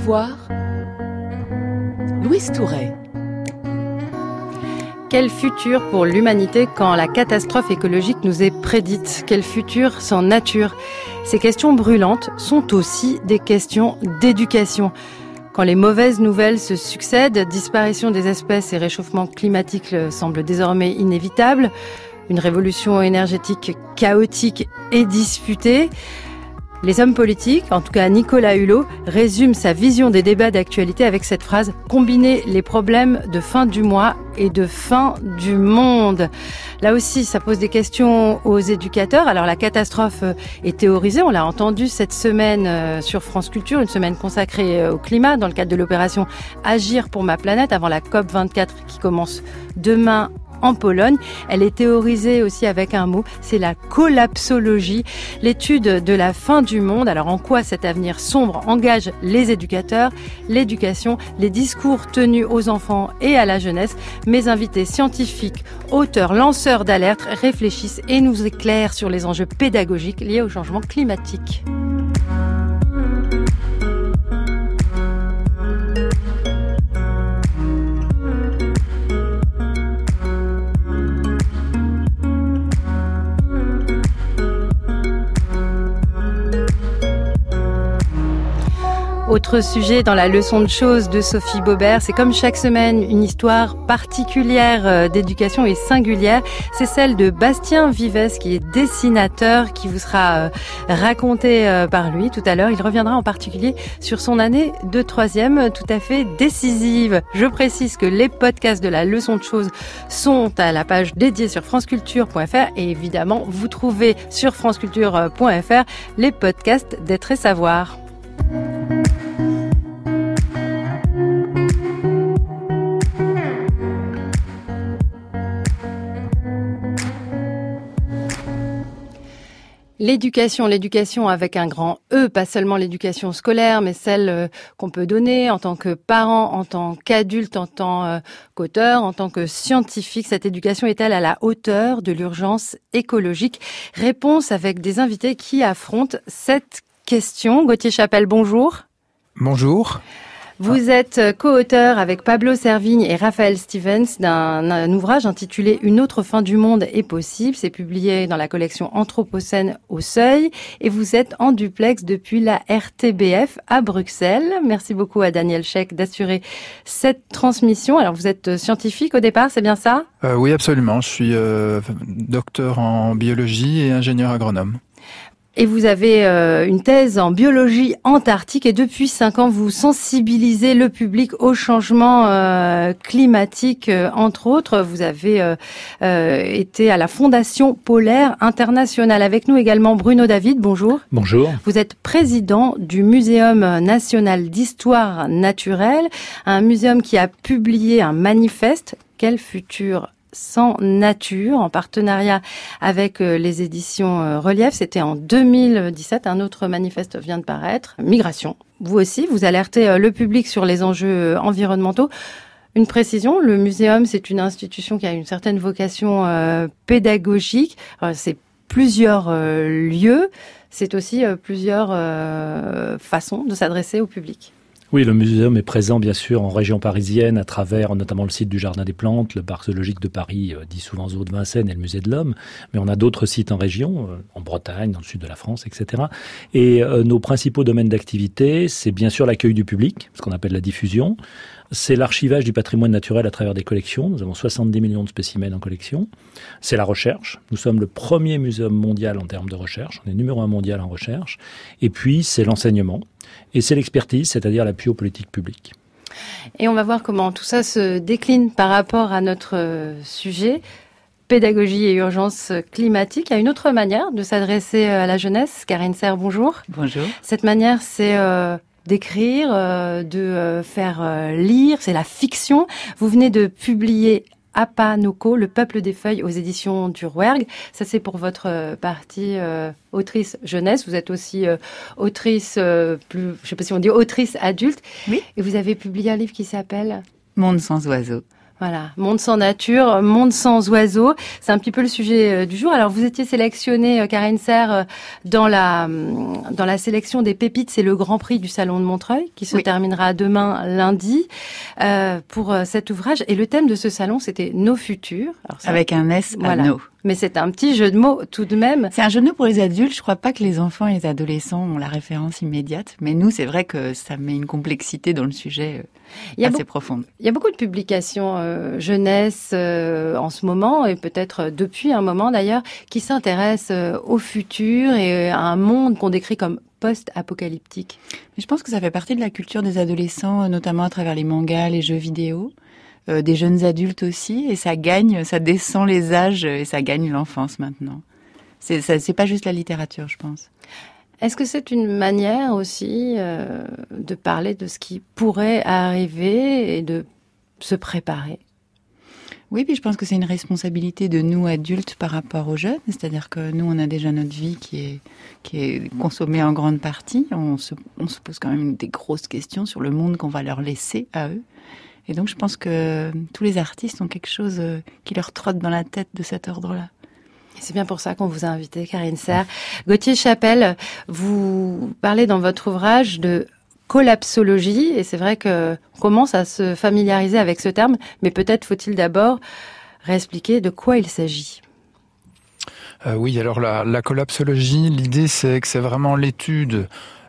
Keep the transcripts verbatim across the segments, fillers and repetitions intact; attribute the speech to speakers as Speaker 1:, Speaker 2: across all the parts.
Speaker 1: savoir, Louise Touret.
Speaker 2: Quel futur pour l'humanité quand la catastrophe écologique nous est prédite ? Quel futur sans nature ? Ces questions brûlantes sont aussi des questions d'éducation. Quand les mauvaises nouvelles se succèdent, disparition des espèces et réchauffement climatique semblent désormais inévitables, une révolution énergétique chaotique et disputée. Les hommes politiques, en tout cas Nicolas Hulot, résument sa vision des débats d'actualité avec cette phrase « Combiner les problèmes de fin du mois et de fin du monde ». Là aussi, ça pose des questions aux éducateurs. Alors la catastrophe est théorisée, on l'a entendu cette semaine sur France Culture, une semaine consacrée au climat dans le cadre de l'opération Agir pour ma planète avant la COP vingt-quatre qui commence demain en Pologne. Elle est théorisée aussi avec un mot, c'est la collapsologie, l'étude de la fin du monde. Alors en quoi cet avenir sombre engage les éducateurs, l'éducation, les discours tenus aux enfants et à la jeunesse. Mes invités scientifiques, auteurs, lanceurs d'alerte réfléchissent et nous éclairent sur les enjeux pédagogiques liés au changement climatique. Autre sujet dans la leçon de choses de Sophie Baubert, c'est comme chaque semaine une histoire particulière d'éducation et singulière. C'est celle de Bastien Vives qui est dessinateur, qui vous sera racontée par lui tout à l'heure. Il reviendra en particulier sur son année de troisième tout à fait décisive. Je précise que les podcasts de la leçon de choses sont à la page dédiée sur franceculture point f r et évidemment vous trouvez sur franceculture point f r les podcasts d'Être et Savoir. L'éducation, l'éducation avec un grand E, pas seulement l'éducation scolaire, mais celle qu'on peut donner en tant que parent, en tant qu'adulte, en tant qu'auteur, en tant que scientifique. Cette éducation est-elle à la hauteur de l'urgence écologique ? Réponse avec des invités qui affrontent cette question. Gauthier Chapelle, bonjour.
Speaker 3: Bonjour.
Speaker 2: Vous êtes co-auteur avec Pablo Servigne et Raphaël Stevens d'un un ouvrage intitulé « Une autre fin du monde est possible ». C'est publié dans la collection Anthropocène au Seuil. Et vous êtes en duplex depuis la R T B F à Bruxelles. Merci beaucoup à Daniel Scheck d'assurer cette transmission. Alors vous êtes scientifique au départ, c'est bien ça ?
Speaker 3: euh, Oui, absolument. Je suis euh, docteur en biologie et ingénieur agronome.
Speaker 2: Et vous avez euh, une thèse en biologie antarctique et depuis cinq ans, vous sensibilisez le public au changement euh, climatique, euh, entre autres. Vous avez euh, euh, été à la Fondation Polaire Internationale. Avec nous également Bruno David, bonjour.
Speaker 4: Bonjour.
Speaker 2: Vous êtes président du Muséum national d'histoire naturelle, un muséum qui a publié un manifeste « Quel futur ?» sans nature, en partenariat avec les éditions Relief. C'était en deux mille dix-sept. Un autre manifeste vient de paraître. Migration. Vous aussi, vous alertez le public sur les enjeux environnementaux. Une précision, le muséum, c'est une institution qui a une certaine vocation euh, pédagogique. Euh, c'est plusieurs euh, lieux. C'est aussi euh, plusieurs euh, façons de s'adresser au public.
Speaker 4: Oui, le muséum est présent bien sûr en région parisienne à travers notamment le site du Jardin des Plantes, le parc zoologique de Paris, dit souvent Zoo de Vincennes et le musée de l'Homme. Mais on a d'autres sites en région, en Bretagne, dans le sud de la France, et cetera. Et euh, nos principaux domaines d'activité, c'est bien sûr l'accueil du public, ce qu'on appelle la diffusion. C'est l'archivage du patrimoine naturel à travers des collections. Nous avons soixante-dix millions de spécimens en collection. C'est la recherche. Nous sommes le premier muséum mondial en termes de recherche. On est numéro un mondial en recherche. Et puis, c'est l'enseignement. Et c'est l'expertise, c'est-à-dire l'appui aux politiques publiques.
Speaker 2: Et on va voir comment tout ça se décline par rapport à notre sujet, pédagogie et urgence climatique. Il y a une autre manière de s'adresser à la jeunesse. Karine Serre, bonjour.
Speaker 5: Bonjour.
Speaker 2: Cette manière, c'est euh, d'écrire, euh, de euh, faire euh, lire, c'est la fiction. Vous venez de publier Apanoko, Le peuple des feuilles aux éditions du Rouergue. Ça, c'est pour votre partie euh, autrice jeunesse. Vous êtes aussi euh, autrice, euh, plus, je ne sais pas si on dit autrice adulte.
Speaker 5: Oui.
Speaker 2: Et vous avez publié un livre qui s'appelle
Speaker 5: Monde sans oiseaux.
Speaker 2: Voilà, monde sans nature, monde sans oiseaux, c'est un petit peu le sujet du jour. Alors vous étiez sélectionnée, Karine Serre, dans la dans la sélection des pépites, c'est le Grand Prix du Salon de Montreuil qui se oui. terminera demain lundi euh, pour cet ouvrage. Et le thème de ce salon, c'était Nos futurs.
Speaker 1: Alors, ça, avec un S à
Speaker 2: voilà.
Speaker 1: nos.
Speaker 2: Mais c'est un petit jeu de mots tout de même.
Speaker 1: C'est un jeu de mots pour les adultes. Je crois pas que les enfants et les adolescents ont la référence immédiate. Mais nous, c'est vrai que ça met une complexité dans le sujet euh, assez profonde.
Speaker 2: Il y a beaucoup de publications euh, jeunesse euh, en ce moment, et peut-être depuis un moment d'ailleurs, qui s'intéressent euh, au futur et à un monde qu'on décrit comme post-apocalyptique.
Speaker 1: Mais je pense que ça fait partie de la culture des adolescents, notamment à travers les mangas, les jeux vidéo. Euh, des jeunes adultes aussi, et ça gagne, ça descend les âges et ça gagne l'enfance maintenant. C'est, ça, c'est pas juste la littérature, je pense.
Speaker 2: Est-ce que c'est une manière aussi euh, de parler de ce qui pourrait arriver et de se préparer ?
Speaker 1: Oui, puis je pense que c'est une responsabilité de nous adultes par rapport aux jeunes, c'est-à-dire que nous, on a déjà notre vie qui est qui est consommée en grande partie. On se, on se pose quand même des grosses questions sur le monde qu'on va leur laisser à eux. Et donc, je pense que tous les artistes ont quelque chose qui leur trotte dans la tête de cet ordre-là.
Speaker 2: Et c'est bien pour ça qu'on vous a invité, Karine Serre. Gauthier Chapelle, vous parlez dans votre ouvrage de collapsologie, et c'est vrai qu'on commence à se familiariser avec ce terme, mais peut-être faut-il d'abord réexpliquer de quoi il s'agit.
Speaker 3: Euh, oui, alors la, la collapsologie, l'idée c'est que c'est vraiment l'étude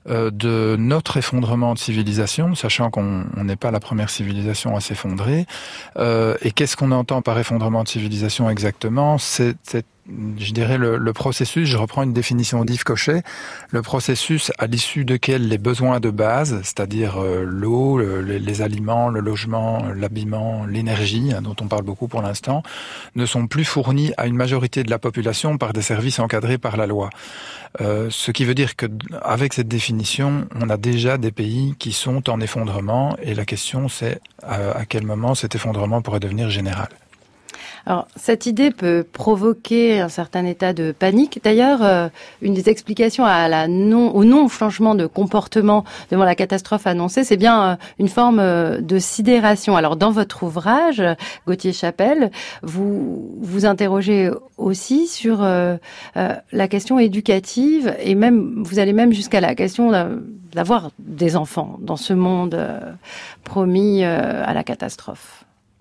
Speaker 3: de notre effondrement de civilisation, sachant qu'on n'est pas la première civilisation à s'effondrer. Euh, et qu'est-ce qu'on entend par effondrement de civilisation exactement ? C'est, c'est je dirais le, le processus, je reprends une définition d'Yves Cochet, le processus à l'issue duquel les besoins de base, c'est-à-dire euh, l'eau, le, les aliments, le logement, l'habillement, l'énergie, hein, dont on parle beaucoup pour l'instant, ne sont plus fournis à une majorité de la population par des services encadrés par la loi. Euh, ce qui veut dire que avec cette définition, on a déjà des pays qui sont en effondrement, et la question c'est à, à quel moment cet effondrement pourrait devenir général.
Speaker 2: Alors, cette idée peut provoquer un certain état de panique. D'ailleurs, euh, une des explications à la non, au non-changement de comportement devant la catastrophe annoncée, c'est bien euh, une forme euh, de sidération. Alors, dans votre ouvrage, Gauthier Chapelle, vous vous interrogez aussi sur euh, euh, la question éducative, et même vous allez même jusqu'à la question d'avoir des enfants dans ce monde euh, promis euh, à la catastrophe.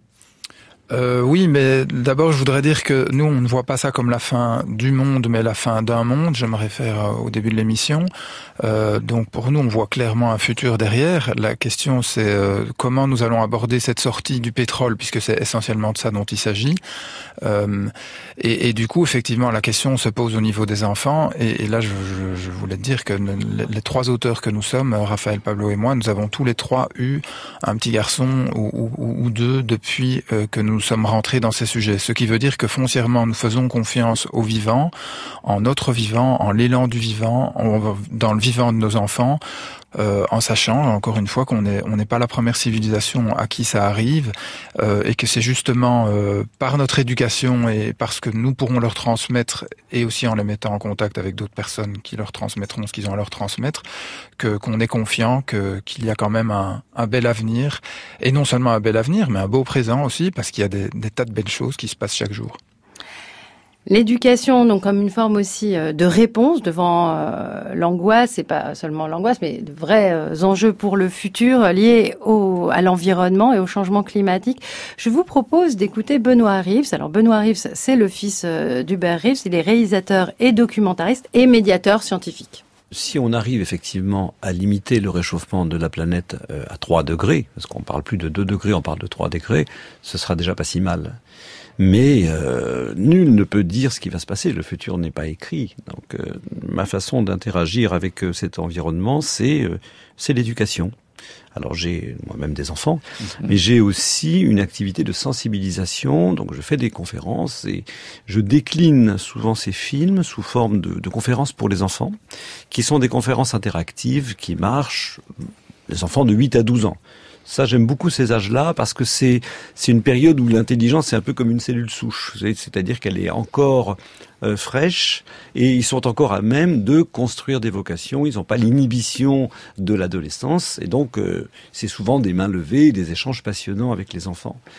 Speaker 3: Euh, oui, mais d'abord, je voudrais dire que nous, on ne voit pas ça comme la fin du monde, mais la fin d'un monde. Je me réfère au début de l'émission. Euh, donc, pour nous, on voit clairement un futur derrière. La question, c'est euh, comment nous allons aborder cette sortie du pétrole, puisque c'est essentiellement de ça dont il s'agit. Euh, et, et du coup, effectivement, la question se pose au niveau des enfants. Et, et là, je, je, je voulais dire que les, les trois auteurs que nous sommes, Raphaël, Pablo et moi, nous avons tous les trois eu un petit garçon ou, ou, ou deux depuis euh, que nous Nous sommes rentrés dans ces sujets, ce qui veut dire que foncièrement nous faisons confiance au vivant, en notre vivant, en l'élan du vivant, en, dans le vivant de nos enfants, euh, en sachant encore une fois qu'on n'est on n'est pas la première civilisation à qui ça arrive, euh, et que c'est justement euh, par notre éducation et parce que nous pourrons leur transmettre, et aussi en les mettant en contact avec d'autres personnes qui leur transmettront ce qu'ils ont à leur transmettre, que qu'on est confiant que qu'il y a quand même un, un bel avenir, et non seulement un bel avenir, mais un beau présent aussi, parce qu'il y a des, des tas de belles choses qui se passent chaque jour.
Speaker 2: L'éducation, donc, comme une forme aussi de réponse devant euh, l'angoisse, et pas seulement l'angoisse, mais de vrais euh, enjeux pour le futur liés au, à l'environnement et au changement climatique. Je vous propose d'écouter Benoît Reeves. Alors, Benoît Reeves, c'est le fils euh, d'Hubert Reeves. Il est réalisateur et documentariste et médiateur scientifique.
Speaker 5: Si on arrive effectivement à limiter le réchauffement de la planète à trois degrés, parce qu'on parle plus de deux degrés, on parle de trois degrés, ce sera déjà pas si mal. Mais euh, nul ne peut dire ce qui va se passer, le futur n'est pas écrit. Donc euh, ma façon d'interagir avec euh, cet environnement, c'est euh, c'est l'éducation. Alors j'ai moi-même des enfants, mmh. mais j'ai aussi une activité de sensibilisation, donc je fais des conférences et je décline souvent ces films sous forme de, de conférences pour les enfants, qui sont des conférences interactives qui marchent, les enfants de huit à douze ans. Ça, j'aime beaucoup ces âges-là parce que c'est c'est une période où l'intelligence c'est un peu comme une cellule souche, c'est-à-dire qu'elle est encore euh, fraîche et ils sont encore à même de construire des vocations. Ils n'ont pas l'inhibition de l'adolescence et donc euh, c'est souvent des mains levées, des échanges passionnants avec les enfants.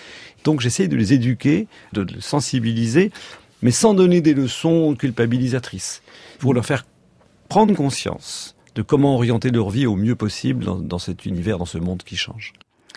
Speaker 5: Donc j'essaye de les éduquer, de les sensibiliser, mais sans donner des leçons culpabilisatrices, pour leur faire prendre conscience de comment orienter leur vie au mieux possible dans, dans cet univers, dans ce monde qui change.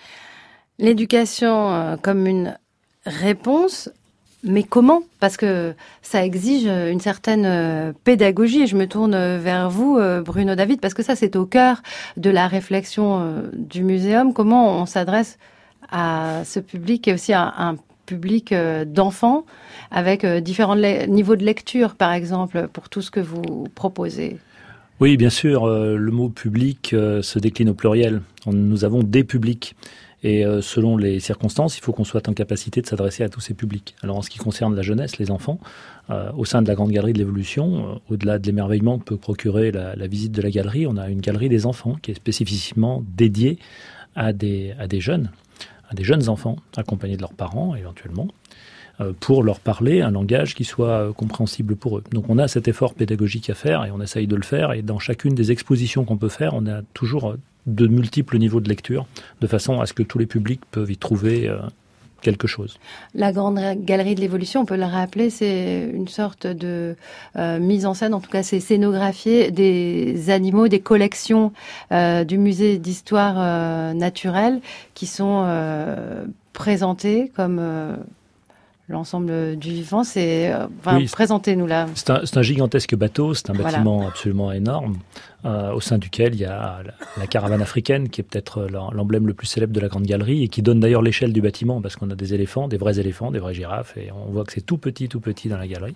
Speaker 2: L'éducation euh, comme une réponse, mais comment ? Parce que ça exige une certaine euh, pédagogie. Et je me tourne vers vous, euh, Bruno David, parce que ça, c'est au cœur de la réflexion euh, du muséum. Comment on s'adresse à ce public et aussi à un public euh, d'enfants avec euh, différents le- niveaux de lecture, par exemple, pour tout ce que vous proposez ?
Speaker 4: Oui, bien sûr, euh, le mot public euh, se décline au pluriel. On, nous avons des publics. Et euh, selon les circonstances, il faut qu'on soit en capacité de s'adresser à tous ces publics. Alors en ce qui concerne la jeunesse, les enfants, euh, au sein de la Grande Galerie de l'Évolution, euh, au-delà de l'émerveillement que peut procurer la, la visite de la galerie, on a une galerie des enfants qui est spécifiquement dédiée à des, à des jeunes, à des jeunes enfants, accompagnés de leurs parents éventuellement, euh, pour leur parler un langage qui soit euh, compréhensible pour eux. Donc on a cet effort pédagogique à faire et on essaye de le faire. Et dans chacune des expositions qu'on peut faire, on a toujours de multiples niveaux de lecture, de façon à ce que tous les publics peuvent y trouver euh, quelque chose.
Speaker 2: La Grande Galerie de l'Évolution, on peut le rappeler, c'est une sorte de euh, mise en scène, en tout cas c'est scénographier des animaux, des collections euh, du musée d'histoire euh, naturelle qui sont euh, présentées comme euh, l'ensemble du vivant. C'est, euh, enfin,
Speaker 4: Oui,
Speaker 2: présentez-nous là.
Speaker 4: C'est un, c'est un gigantesque bateau, c'est un
Speaker 2: Voilà.
Speaker 4: bâtiment absolument énorme, euh, au sein duquel il y a la, la caravane africaine, qui est peut-être l'emblème le plus célèbre de la Grande Galerie, et qui donne d'ailleurs l'échelle du bâtiment, parce qu'on a des éléphants, des vrais éléphants, des vraies girafes, et on voit que c'est tout petit, tout petit dans la galerie.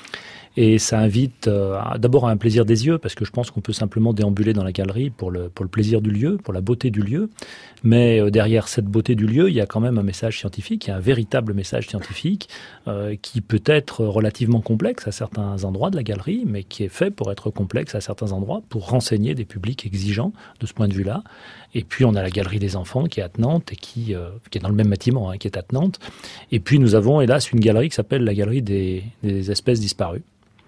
Speaker 4: Et ça invite euh, d'abord à un plaisir des yeux, parce que je pense qu'on peut simplement déambuler dans la galerie pour le, pour le plaisir du lieu, pour la beauté du lieu. Mais euh, derrière cette beauté du lieu, il y a quand même un message scientifique, il y a un véritable message scientifique euh, qui peut être relativement complexe à certains endroits de la galerie, mais qui est fait pour être complexe à certains endroits, pour renseigner des publics exigeants de ce point de vue-là. Et puis on a la galerie des enfants qui est à Nantes, et qui, euh, qui est dans le même bâtiment, hein, qui est à Nantes. Et puis nous avons hélas une galerie qui s'appelle la galerie des, des espèces disparues.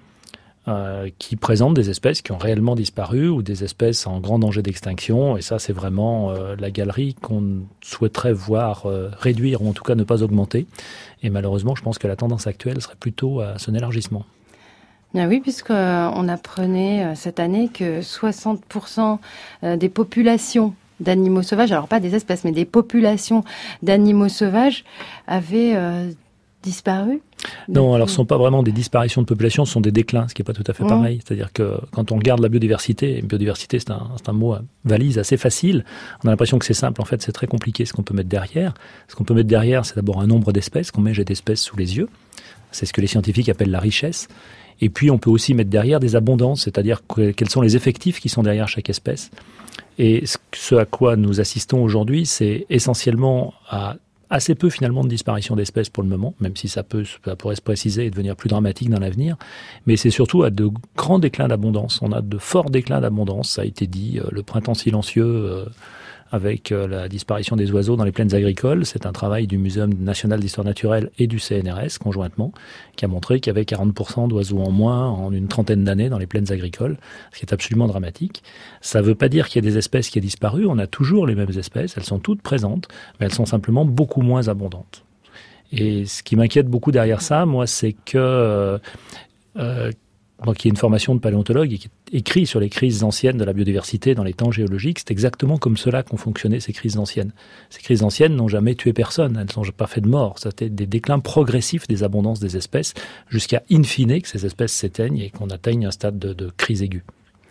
Speaker 4: Euh, qui présentent des espèces qui ont réellement disparu ou des espèces en grand danger d'extinction. Et ça, c'est vraiment euh, la galerie qu'on souhaiterait voir euh, réduire ou en tout cas ne pas augmenter. Et malheureusement, je pense que la tendance actuelle serait plutôt à son élargissement.
Speaker 2: Bien oui, puisqu'on apprenait cette année que soixante pour cent des populations d'animaux sauvages, alors pas des espèces, mais des populations d'animaux sauvages avaient euh, disparu.
Speaker 4: Non, alors ce ne sont pas vraiment des disparitions de population, ce sont des déclins, ce qui n'est pas tout à fait pareil. Mmh. C'est-à-dire que quand on regarde la biodiversité, et biodiversité c'est un, c'est un mot valise assez facile, on a l'impression que c'est simple, en fait c'est très compliqué ce qu'on peut mettre derrière. Ce qu'on peut mettre derrière, c'est d'abord un nombre d'espèces, qu'on met j'ai d'espèces sous les yeux, c'est ce que les scientifiques appellent la richesse. Et puis on peut aussi mettre derrière des abondances, c'est-à-dire que, quels sont les effectifs qui sont derrière chaque espèce. Et ce à quoi nous assistons aujourd'hui, c'est essentiellement à assez peu finalement de disparition d'espèces pour le moment, même si ça, peut, ça pourrait se préciser et devenir plus dramatique dans l'avenir. Mais c'est surtout à de grands déclins d'abondance. On a de forts déclins d'abondance, ça a été dit, le printemps silencieux euh, avec la disparition des oiseaux dans les plaines agricoles. C'est un travail du Muséum national d'histoire naturelle et du C N R S conjointement, qui a montré qu'il y avait quarante pour cent d'oiseaux en moins en une trentaine d'années dans les plaines agricoles, ce qui est absolument dramatique. Ça ne veut pas dire qu'il y a des espèces qui ont disparu, on a toujours les mêmes espèces, elles sont toutes présentes, mais elles sont simplement beaucoup moins abondantes. Et ce qui m'inquiète beaucoup derrière ça, moi, c'est que... Euh, euh, moi qui ai une formation de paléontologue et qui écrit sur les crises anciennes de la biodiversité dans les temps géologiques, c'est exactement comme cela qu'ont fonctionné ces crises anciennes. Ces crises anciennes n'ont jamais tué personne, elles n'ont pas fait de mort. C'était des déclins progressifs des abondances des espèces, jusqu'à in fine que ces espèces s'éteignent et qu'on atteigne un stade de, de crise aiguë.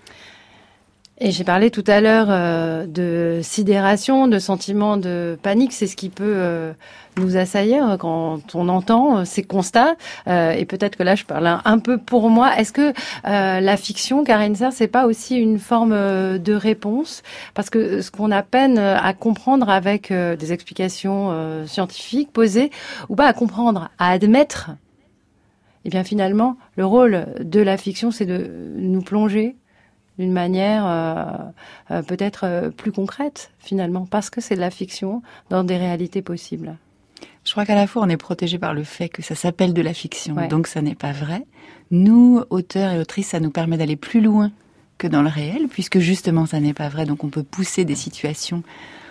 Speaker 2: Et j'ai parlé tout à l'heure euh, de sidération, de sentiment de panique. C'est ce qui peut euh, nous assaillir quand on entend euh, ces constats. Euh, et peut-être que là, je parle un, un peu pour moi. Est-ce que euh, la fiction, Karine Serre, c'est pas aussi une forme euh, de réponse ? Parce que ce qu'on a peine à comprendre avec euh, des explications euh, scientifiques posées, ou pas à comprendre, à admettre, eh bien finalement, le rôle de la fiction, c'est de nous plonger d'une manière euh, euh, peut-être euh, plus concrète, finalement, parce que c'est de la fiction dans des réalités possibles.
Speaker 1: Je crois qu'à la fois, on est protégé par le fait que ça s'appelle de la fiction, ouais. Donc ça n'est pas vrai. Nous, auteurs et autrices, ça nous permet d'aller plus loin que dans le réel, puisque justement, ça n'est pas vrai. Donc on peut pousser des situations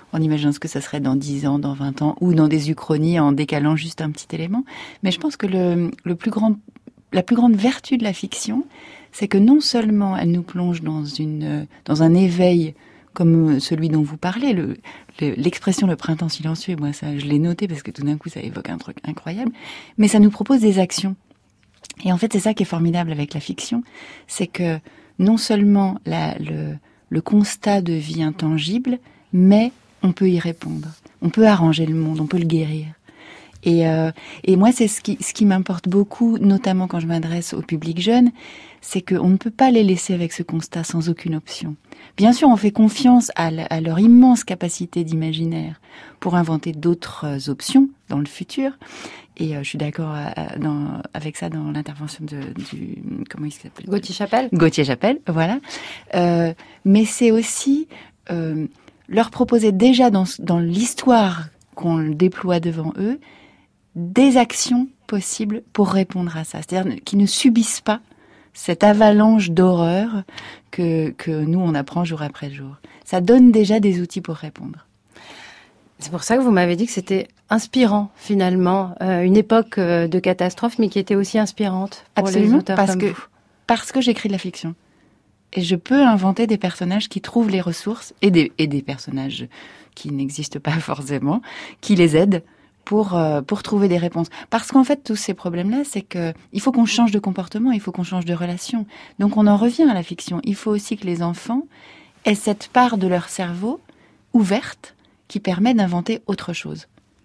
Speaker 1: en imaginant ce que ça serait dans dix ans, dans vingt ans, ou dans des uchronies en décalant juste un petit élément. Mais je pense que le, le plus grand, la plus grande vertu de la fiction, c'est que non seulement elle nous plonge dans une, dans un éveil comme celui dont vous parlez, le, le, l'expression le printemps silencieux, moi ça je l'ai noté parce que tout d'un coup ça évoque un truc incroyable, mais ça nous propose des actions. Et en fait c'est ça qui est formidable avec la fiction, c'est que non seulement la, le, le constat de vie intangible, mais on peut y répondre, on peut arranger le monde, on peut le guérir. Et, euh, et moi, c'est ce qui, ce qui m'importe beaucoup, notamment quand je m'adresse au public jeune, c'est qu'on ne peut pas les laisser avec ce constat sans aucune option. Bien sûr, on fait confiance à, l- à leur immense capacité d'imaginaire pour inventer d'autres options dans le futur. Et euh, je suis d'accord à, à, dans, avec ça dans l'intervention de, du... Comment il s'appelle ?
Speaker 2: Gauthier Chapelle.
Speaker 1: Gauthier Chapelle, voilà. Euh, mais c'est aussi euh, leur proposer déjà dans, dans l'histoire qu'on déploie devant eux, des actions possibles pour répondre à ça. C'est-à-dire qu'ils ne subissent pas cette avalanche d'horreur que, que nous, on apprend jour après jour. Ça donne déjà des outils pour répondre.
Speaker 2: C'est pour ça que vous m'avez dit que c'était inspirant, finalement, euh, une époque de catastrophe, mais qui était aussi inspirante pour
Speaker 1: Absolument,
Speaker 2: les auteurs
Speaker 1: parce
Speaker 2: comme
Speaker 1: que,
Speaker 2: vous.
Speaker 1: parce que j'écris de la fiction. Et je peux inventer des personnages qui trouvent les ressources, et des, et des personnages qui n'existent pas forcément, qui les aident pour euh, pour trouver des réponses. Parce qu'en fait, tous ces problèmes-là, c'est que il faut qu'on change de comportement, il faut qu'on change de relation. Donc on en revient à la fiction. Il faut aussi que les enfants aient cette part de leur cerveau ouverte qui permet d'inventer autre chose.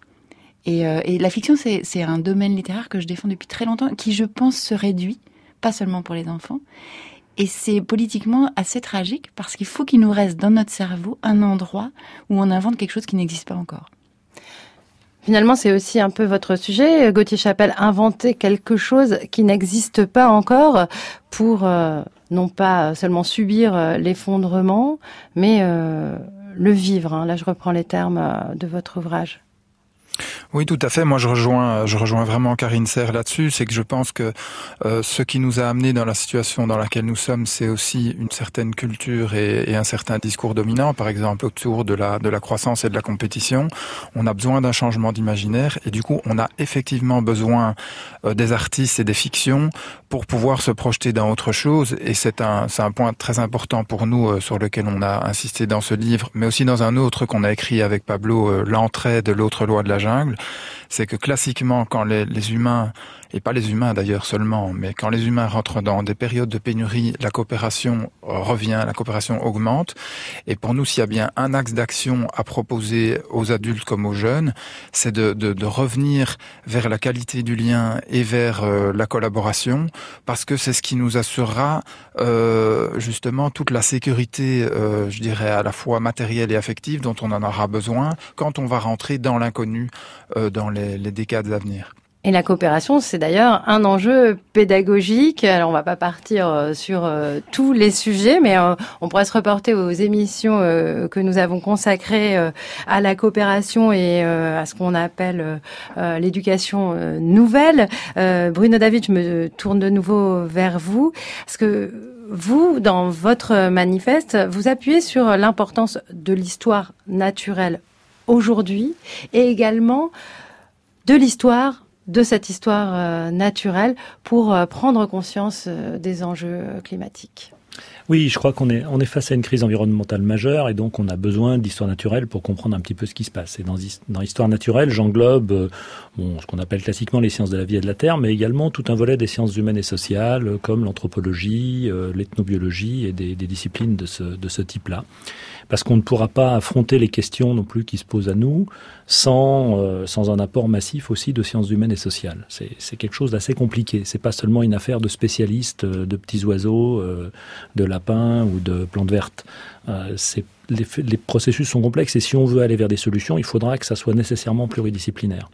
Speaker 1: Et, euh, et la fiction, c'est, c'est un domaine littéraire que je défends depuis très longtemps, qui, je pense, se réduit, pas seulement pour les enfants. Et c'est politiquement assez tragique, parce qu'il faut qu'il nous reste dans notre cerveau un endroit où on invente quelque chose qui n'existe pas encore.
Speaker 2: Finalement, c'est aussi un peu votre sujet, Gauthier Chapelle, inventer quelque chose qui n'existe pas encore pour euh, non pas seulement subir euh, l'effondrement, mais euh, le vivre. Hein. Là, je reprends les termes euh, de votre ouvrage.
Speaker 3: Oui, tout à fait. Moi, je rejoins, je rejoins vraiment Karine Serre là-dessus. C'est que je pense que euh, ce qui nous a amenés dans la situation dans laquelle nous sommes, c'est aussi une certaine culture et, et un certain discours dominant, par exemple autour de la de la croissance et de la compétition. On a besoin d'un changement d'imaginaire et du coup, on a effectivement besoin euh, des artistes et des fictions pour pouvoir se projeter dans autre chose. Et c'est un c'est un point très important pour nous euh, sur lequel on a insisté dans ce livre, mais aussi dans un autre qu'on a écrit avec Pablo, euh, L'entrée de l'autre loi de la jungle. C'est que classiquement, quand les, les humains, et pas les humains d'ailleurs seulement, mais quand les humains rentrent dans des périodes de pénurie, la coopération revient, la coopération augmente. Et pour nous, s'il y a bien un axe d'action à proposer aux adultes comme aux jeunes, c'est de, de, de revenir vers la qualité du lien et vers euh, la collaboration, parce que c'est ce qui nous assurera euh, justement toute la sécurité, euh, je dirais, à la fois matérielle et affective dont on en aura besoin quand on va rentrer dans l'inconnu euh, dans les, les décades à venir.
Speaker 2: Et la coopération, c'est d'ailleurs un enjeu pédagogique. Alors, on va pas partir sur euh, tous les sujets, mais euh, on pourrait se reporter aux émissions euh, que nous avons consacrées euh, à la coopération et euh, à ce qu'on appelle euh, l'éducation euh, nouvelle. Euh, Bruno David, je me tourne de nouveau vers vous, parce que vous, dans votre manifeste, vous appuyez sur l'importance de l'histoire naturelle aujourd'hui et également de l'histoire de cette histoire euh, naturelle pour euh, prendre conscience euh, des enjeux climatiques.
Speaker 4: Oui, je crois qu'on est, on est face à une crise environnementale majeure et donc on a besoin d'histoire naturelle pour comprendre un petit peu ce qui se passe. Et dans, dans l'histoire naturelle, j'englobe euh, bon, ce qu'on appelle classiquement les sciences de la vie et de la terre, mais également tout un volet des sciences humaines et sociales euh, comme l'anthropologie, euh, l'ethnobiologie et des, des disciplines de ce, de ce type-là. Parce qu'on ne pourra pas affronter les questions non plus qui se posent à nous sans, euh, sans un apport massif aussi de sciences humaines et sociales. C'est, c'est quelque chose d'assez compliqué. C'est pas seulement une affaire de spécialistes, euh, de petits oiseaux, euh, de lapins ou de plantes vertes. Euh, c'est, les, les processus sont complexes et si on veut aller vers des solutions, il faudra que ça soit nécessairement pluridisciplinaire.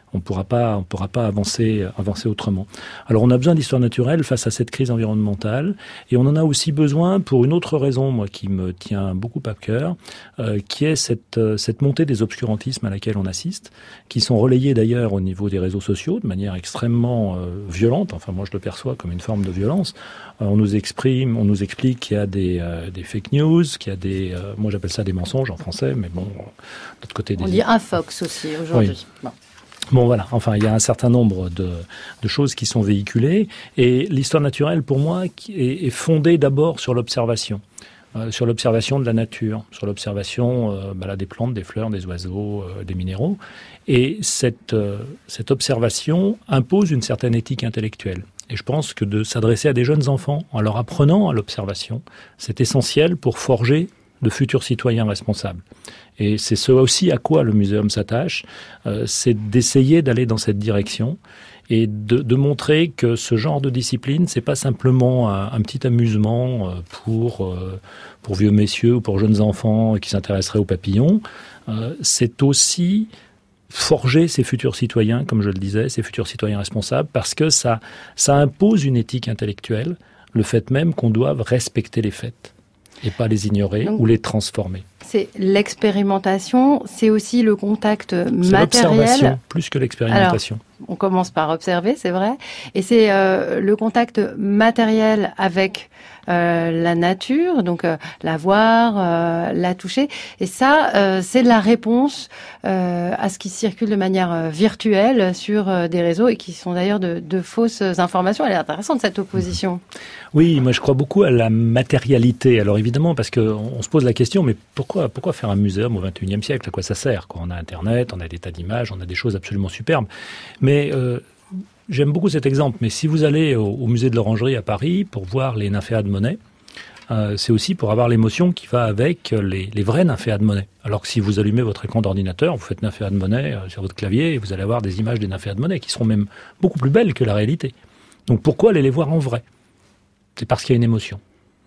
Speaker 4: On pourra pas, on pourra pas avancer, avancer autrement. Alors on a besoin d'histoire naturelle face à cette crise environnementale, et on en a aussi besoin pour une autre raison, moi, qui me tient beaucoup à cœur, euh, qui est cette, euh, cette montée des obscurantismes à laquelle on assiste, qui sont relayés d'ailleurs au niveau des réseaux sociaux de manière extrêmement euh, violente. Enfin, moi, je le perçois comme une forme de violence. Euh, on nous exprime, on nous explique qu'il y a des, euh, des fake news, qu'il y a des, euh, moi j'appelle ça des mensonges en français, mais bon, de l'autre côté des...
Speaker 2: On dit infox aussi aujourd'hui.
Speaker 4: Oui.
Speaker 2: Bon.
Speaker 4: Bon voilà, enfin il y a un certain nombre de, de choses qui sont véhiculées, et l'histoire naturelle pour moi est, est fondée d'abord sur l'observation, euh, sur l'observation de la nature, sur l'observation euh, bah là, des plantes, des fleurs, des oiseaux, euh, des minéraux, et cette, euh, cette observation impose une certaine éthique intellectuelle. Et je pense que de s'adresser à des jeunes enfants en leur apprenant à l'observation, c'est essentiel pour forger de futurs citoyens responsables. Et c'est ce aussi à quoi le muséum s'attache, euh, c'est d'essayer d'aller dans cette direction et de, de montrer que ce genre de discipline, c'est pas simplement un, un petit amusement pour, euh, pour vieux messieurs ou pour jeunes enfants qui s'intéresseraient aux papillons. Euh, c'est aussi forger ces futurs citoyens, comme je le disais, ces futurs citoyens responsables, parce que ça, ça impose une éthique intellectuelle, le fait même qu'on doive respecter les faits et pas les ignorer Donc, ou les transformer.
Speaker 2: C'est l'expérimentation, c'est aussi le contact
Speaker 4: c'est
Speaker 2: matériel.
Speaker 4: L'observation, plus que l'expérimentation.
Speaker 2: Alors, on commence par observer, c'est vrai, et c'est euh, le contact matériel avec euh, la nature, donc euh, la voir, euh, la toucher, et ça, euh, c'est la réponse euh, à ce qui circule de manière euh, virtuelle sur euh, des réseaux et qui sont d'ailleurs de, de fausses informations. Elle est intéressante cette opposition.
Speaker 4: Oui, moi je crois beaucoup à la matérialité. Alors évidemment, parce que on se pose la question, mais pourquoi, pourquoi faire un muséum au vingt et unième siècle ? À quoi ça sert ? Quoi, on a Internet, on a des tas d'images, on a des choses absolument superbes. Mais euh, j'aime beaucoup cet exemple. Mais si vous allez au, au musée de l'Orangerie à Paris pour voir les nymphéas de Monet, euh, c'est aussi pour avoir l'émotion qui va avec les, les vrais nymphéas de Monet. Alors que si vous allumez votre écran d'ordinateur, vous faites nymphéas de Monet euh, sur votre clavier et vous allez avoir des images des nymphéas de Monet qui seront même beaucoup plus belles que la réalité. Donc pourquoi aller les voir en vrai ? C'est parce qu'il y a une émotion.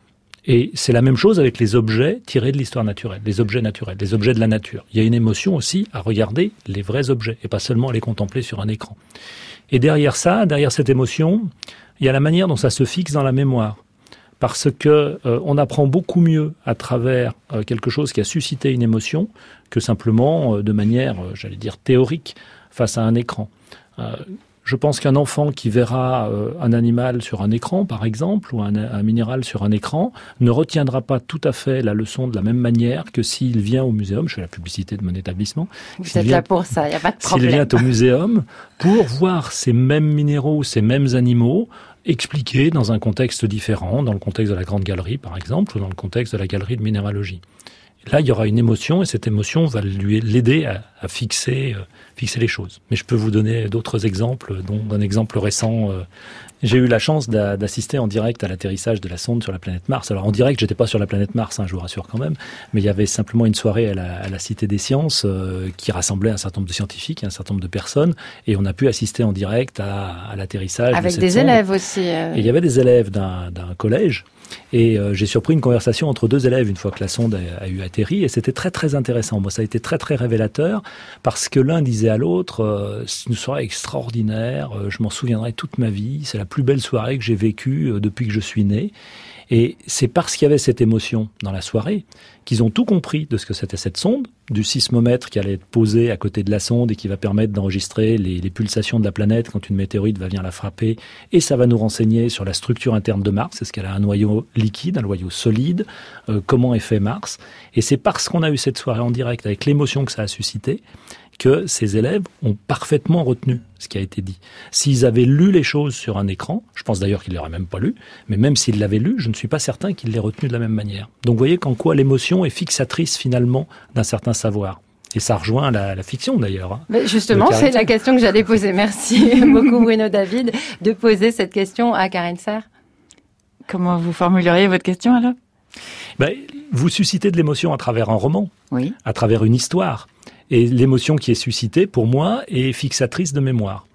Speaker 4: Et c'est la même chose avec les objets tirés de l'histoire naturelle, les objets naturels, les objets de la nature. Il y a une émotion aussi à regarder les vrais objets et pas seulement à les contempler sur un écran. Et derrière ça, derrière cette émotion, il y a la manière dont ça se fixe dans la mémoire. Parce que euh, on apprend beaucoup mieux à travers euh, quelque chose qui a suscité une émotion que simplement euh, de manière, euh, j'allais dire, théorique face à un écran. Euh, Je pense qu'un enfant qui verra euh, un animal sur un écran, par exemple, ou un, un minéral sur un écran, ne retiendra pas tout à fait la leçon de la même manière que s'il vient au muséum. Je fais la publicité de mon établissement.
Speaker 2: Vous êtes là pour ça, il n'y a pas de problème.
Speaker 4: S'il vient au muséum pour voir ces mêmes minéraux, ces mêmes animaux, expliqués dans un contexte différent, dans le contexte de la Grande Galerie, par exemple, ou dans le contexte de la Galerie de Minéralogie. Là, il y aura une émotion et cette émotion va lui l'aider à, à fixer, euh, fixer les choses. Mais je peux vous donner d'autres exemples, dont un exemple récent. Euh, j'ai eu la chance d'a, d'assister en direct à l'atterrissage de la sonde sur la planète Mars. Alors en direct, j'étais pas sur la planète Mars, hein, je vous rassure quand même, mais il y avait simplement une soirée à la, à la Cité des Sciences euh, qui rassemblait un certain nombre de scientifiques, un certain nombre de personnes, et on a pu assister en direct à, à l'atterrissage.
Speaker 2: Avec
Speaker 4: de cette
Speaker 2: des
Speaker 4: sonde.
Speaker 2: élèves aussi. Euh...
Speaker 4: Et il y avait des élèves d'un, d'un collège. Et euh, j'ai surpris une conversation entre deux élèves une fois que la sonde a, a eu atterri, et c'était très très intéressant. Moi, ça a été très très révélateur parce que l'un disait à l'autre euh, c'est une soirée extraordinaire, euh, je m'en souviendrai toute ma vie, c'est la plus belle soirée que j'ai vécue euh, depuis que je suis né. Et c'est parce qu'il y avait cette émotion dans la soirée qu'ils ont tout compris de ce que c'était cette sonde, du sismomètre qui allait être posé à côté de la sonde et qui va permettre d'enregistrer les, les pulsations de la planète quand une météorite va venir la frapper. Et ça va nous renseigner sur la structure interne de Mars. Est-ce qu'elle a un noyau liquide, un noyau solide, euh, comment est fait Mars. Et c'est parce qu'on a eu cette soirée en direct avec l'émotion que ça a suscité que ces élèves ont parfaitement retenu ce qui a été dit. S'ils avaient lu les choses sur un écran, je pense d'ailleurs qu'ils ne l'auraient même pas lu, mais même s'ils l'avaient lu, je ne suis pas certain qu'ils l'aient retenu de la même manière. Donc vous voyez qu'en quoi l'émotion est fixatrice finalement d'un certain savoir. Et ça rejoint la, la fiction d'ailleurs. Hein,
Speaker 2: mais justement, c'est la question que j'allais poser. Merci beaucoup Bruno David de poser cette question à Karine Serre.
Speaker 1: Comment vous formuleriez votre question alors ?
Speaker 4: Ben, vous suscitez de l'émotion à travers un roman,
Speaker 1: oui.
Speaker 4: à travers une histoire. Et l'émotion qui est suscitée, pour moi, est fixatrice de mémoire.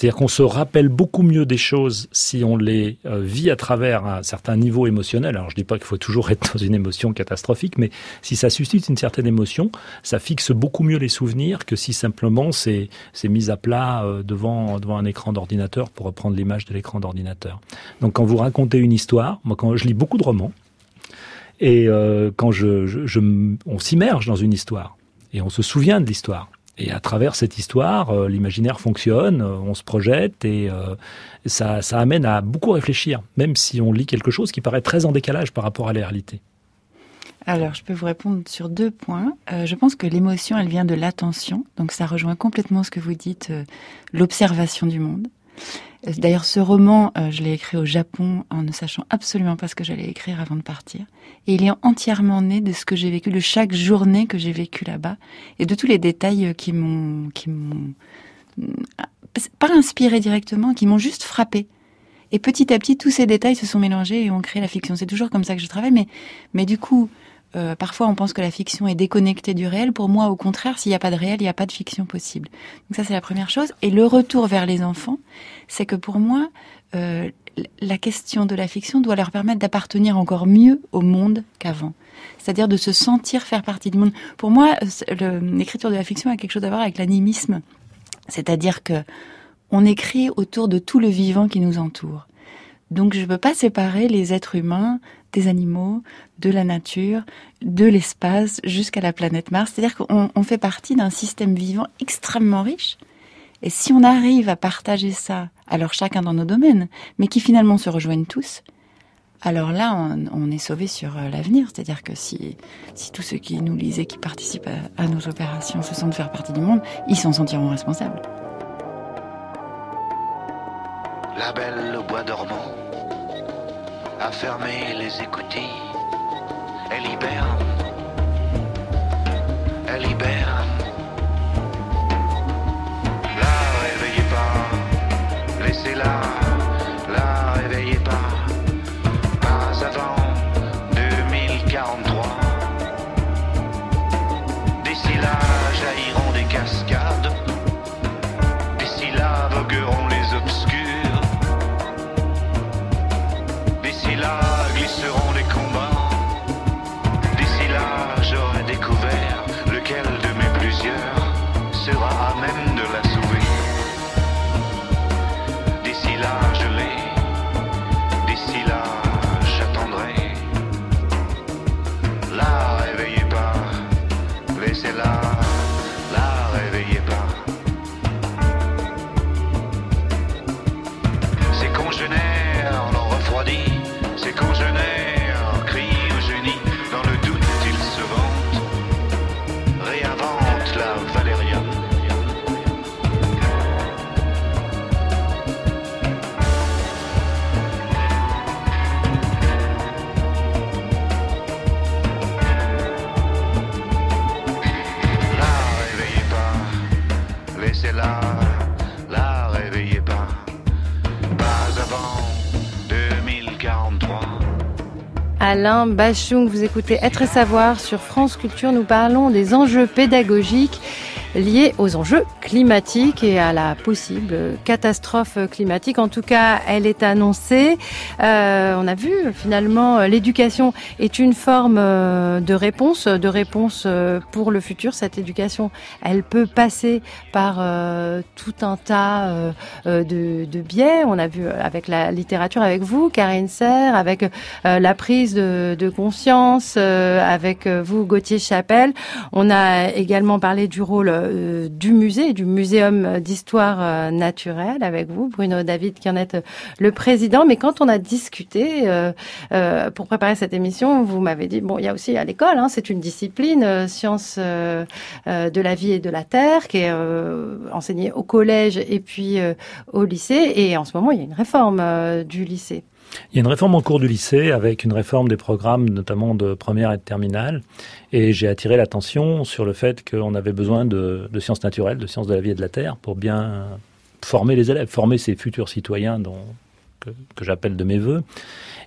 Speaker 4: C'est-à-dire qu'on se rappelle beaucoup mieux des choses si on les euh, vit à travers un certain niveau émotionnel. Alors je dis pas qu'il faut toujours être dans une émotion catastrophique, mais si ça suscite une certaine émotion, ça fixe beaucoup mieux les souvenirs que si simplement c'est, c'est mis à plat euh, devant, devant un écran d'ordinateur, pour reprendre l'image de l'écran d'ordinateur. Donc quand vous racontez une histoire, moi quand je lis beaucoup de romans, et euh, quand je, je, je, on s'immerge dans une histoire, et on se souvient de l'histoire. Et à travers cette histoire, euh, l'imaginaire fonctionne, euh, on se projette et euh, ça, ça amène à beaucoup réfléchir, même si on lit quelque chose qui paraît très en décalage par rapport à la réalité.
Speaker 1: Alors, je peux vous répondre sur deux points. Euh, je pense que l'émotion, elle vient de l'attention. Donc, ça rejoint complètement ce que vous dites, euh, l'observation du monde. D'ailleurs, ce roman, euh, je l'ai écrit au Japon en ne sachant absolument pas ce que j'allais écrire avant de partir. Et il est entièrement né de ce que j'ai vécu, de chaque journée que j'ai vécue là-bas, et de tous les détails qui m'ont, qui m'ont pas inspiré directement, qui m'ont juste frappé. Et petit à petit, tous ces détails se sont mélangés et ont créé la fiction. C'est toujours comme ça que je travaille, mais, mais du coup, Euh, parfois, on pense que la fiction est déconnectée du réel. Pour moi, au contraire, s'il n'y a pas de réel, il n'y a pas de fiction possible. Donc ça, c'est la première chose. Et le retour vers les enfants, c'est que pour moi, euh, la question de la fiction doit leur permettre d'appartenir encore mieux au monde qu'avant. C'est-à-dire de se sentir faire partie du monde. Pour moi, le, l'écriture de la fiction a quelque chose à voir avec l'animisme. C'est-à-dire que on écrit autour de tout le vivant qui nous entoure. Donc je ne peux pas séparer les êtres humains des animaux, de la nature, de l'espace, jusqu'à la planète Mars. C'est-à-dire qu'on on fait partie d'un système vivant extrêmement riche. Et si on arrive à partager ça, alors chacun dans nos domaines, mais qui finalement se rejoignent tous, alors là, on, on est sauvé sur l'avenir. C'est-à-dire que si, si tous ceux qui nous lisent et qui participent à, à nos opérations se sentent faire partie du monde, ils s'en sentiront responsables.
Speaker 6: La belle au bois dormant a fermé les écoutilles. Elle hiberne, elle hiberne. La réveillez pas, laissez-la, la réveillez pas. Pas avant deux mille quarante-trois. D'ici là jailliront des cascades. D'ici là vogueront les obscurs. D'ici là glisseront les combats. D'ici là j'aurai découvert lequel de mes plusieurs sera à même de la sauver. D'ici là je l'ai. D'ici là j'attendrai. La réveillez pas, laissez-la, la réveillez pas. Ses congénères l'ont refroidi. Ses congénères crient au génie. Dans le doute, il se vante, réinvente la Valériane. La réveillez pas, laissez-la, la réveillez pas. Pas avant deux mille quarante-trois.
Speaker 2: Alain Bachung, vous écoutez Être et Savoir sur France Culture. Nous parlons des enjeux pédagogiques liés aux enjeux climatiques et à la possible catastrophe climatique. En tout cas, elle est annoncée. Euh, on a vu, finalement, l'éducation est une forme de réponse, de réponse pour le futur. Cette éducation, elle peut passer par euh, tout un tas euh, de, de biais. On a vu avec la littérature, avec vous, Karine Serre, avec euh, la prise de, de conscience, euh, avec vous, Gauthier Chapelle. On a également parlé du rôle du musée, du Muséum d'histoire naturelle avec vous, Bruno David, qui en êtes le président. Mais quand on a discuté euh, euh, pour préparer cette émission, vous m'avez dit, bon, il y a aussi à l'école, hein, c'est une discipline, euh, sciences euh, euh, de la vie et de la terre, qui est euh, enseignée au collège et puis euh, au lycée. Et en ce moment, il y a une réforme euh, du lycée.
Speaker 4: Il y a une réforme en cours du lycée avec une réforme des programmes, notamment de première et de terminale. Et j'ai attiré l'attention sur le fait qu'on avait besoin de, de sciences naturelles, de sciences de la vie et de la terre pour bien former les élèves, former ces futurs citoyens dont, que, que j'appelle de mes voeux.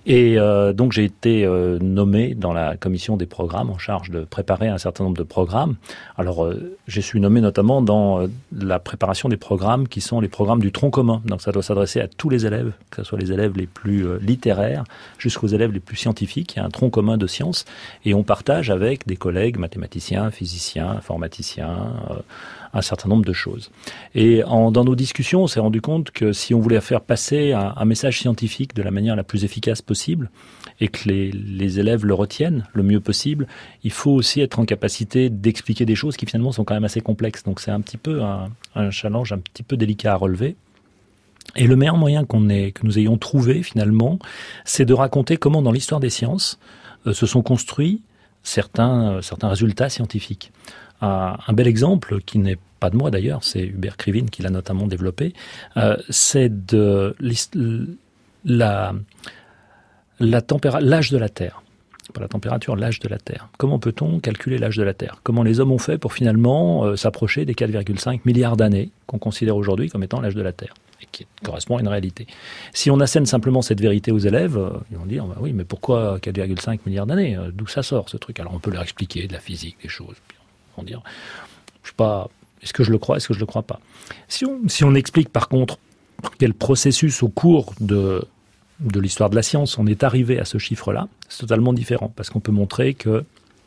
Speaker 4: Et euh, donc j'ai été euh, nommé dans la commission des programmes en charge de préparer un certain nombre de programmes. Alors euh, j'ai suis nommé notamment dans euh, la préparation des programmes qui sont les programmes du tronc commun. Donc ça doit s'adresser à tous les élèves, que ce soit les élèves les plus euh, littéraires jusqu'aux élèves les plus scientifiques. Il y a un tronc commun de sciences et on partage avec des collègues mathématiciens, physiciens, informaticiens, euh, un certain nombre de choses. Et en, dans nos discussions, on s'est rendu compte que si on voulait faire passer un, un message scientifique de la manière la plus efficace possible et que les, les élèves le retiennent le mieux possible, il faut aussi être en capacité d'expliquer des choses qui finalement sont quand même assez complexes. Donc c'est un petit peu un, un challenge un petit peu délicat à relever. Et le meilleur moyen qu'on ait, que nous ayons trouvé finalement, c'est de raconter comment dans l'histoire des sciences euh, se sont construits certains, euh, certains résultats scientifiques. Un, un bel exemple, qui n'est pas de moi d'ailleurs, c'est Hubert Krivine qui l'a notamment développé, euh, c'est de la, la tempéra- l'âge de la Terre. Pas la température, l'âge de la Terre. Comment peut-on calculer l'âge de la Terre ? Comment les hommes ont fait pour finalement euh, s'approcher des quatre virgule cinq milliards d'années qu'on considère aujourd'hui comme étant l'âge de la Terre ? Et qui correspond à une réalité. Si on assène simplement cette vérité aux élèves, euh, ils vont dire bah oui, mais pourquoi quatre virgule cinq milliards d'années ? D'où ça sort ce truc ? Alors on peut leur expliquer de la physique, des choses. Puis on va dire, je sais pas, est-ce que je le crois, est-ce que je le crois pas ? Si on, si on explique par contre quel processus au cours de de l'histoire de la science on est arrivé à ce chiffre-là, c'est totalement différent parce qu'on peut montrer que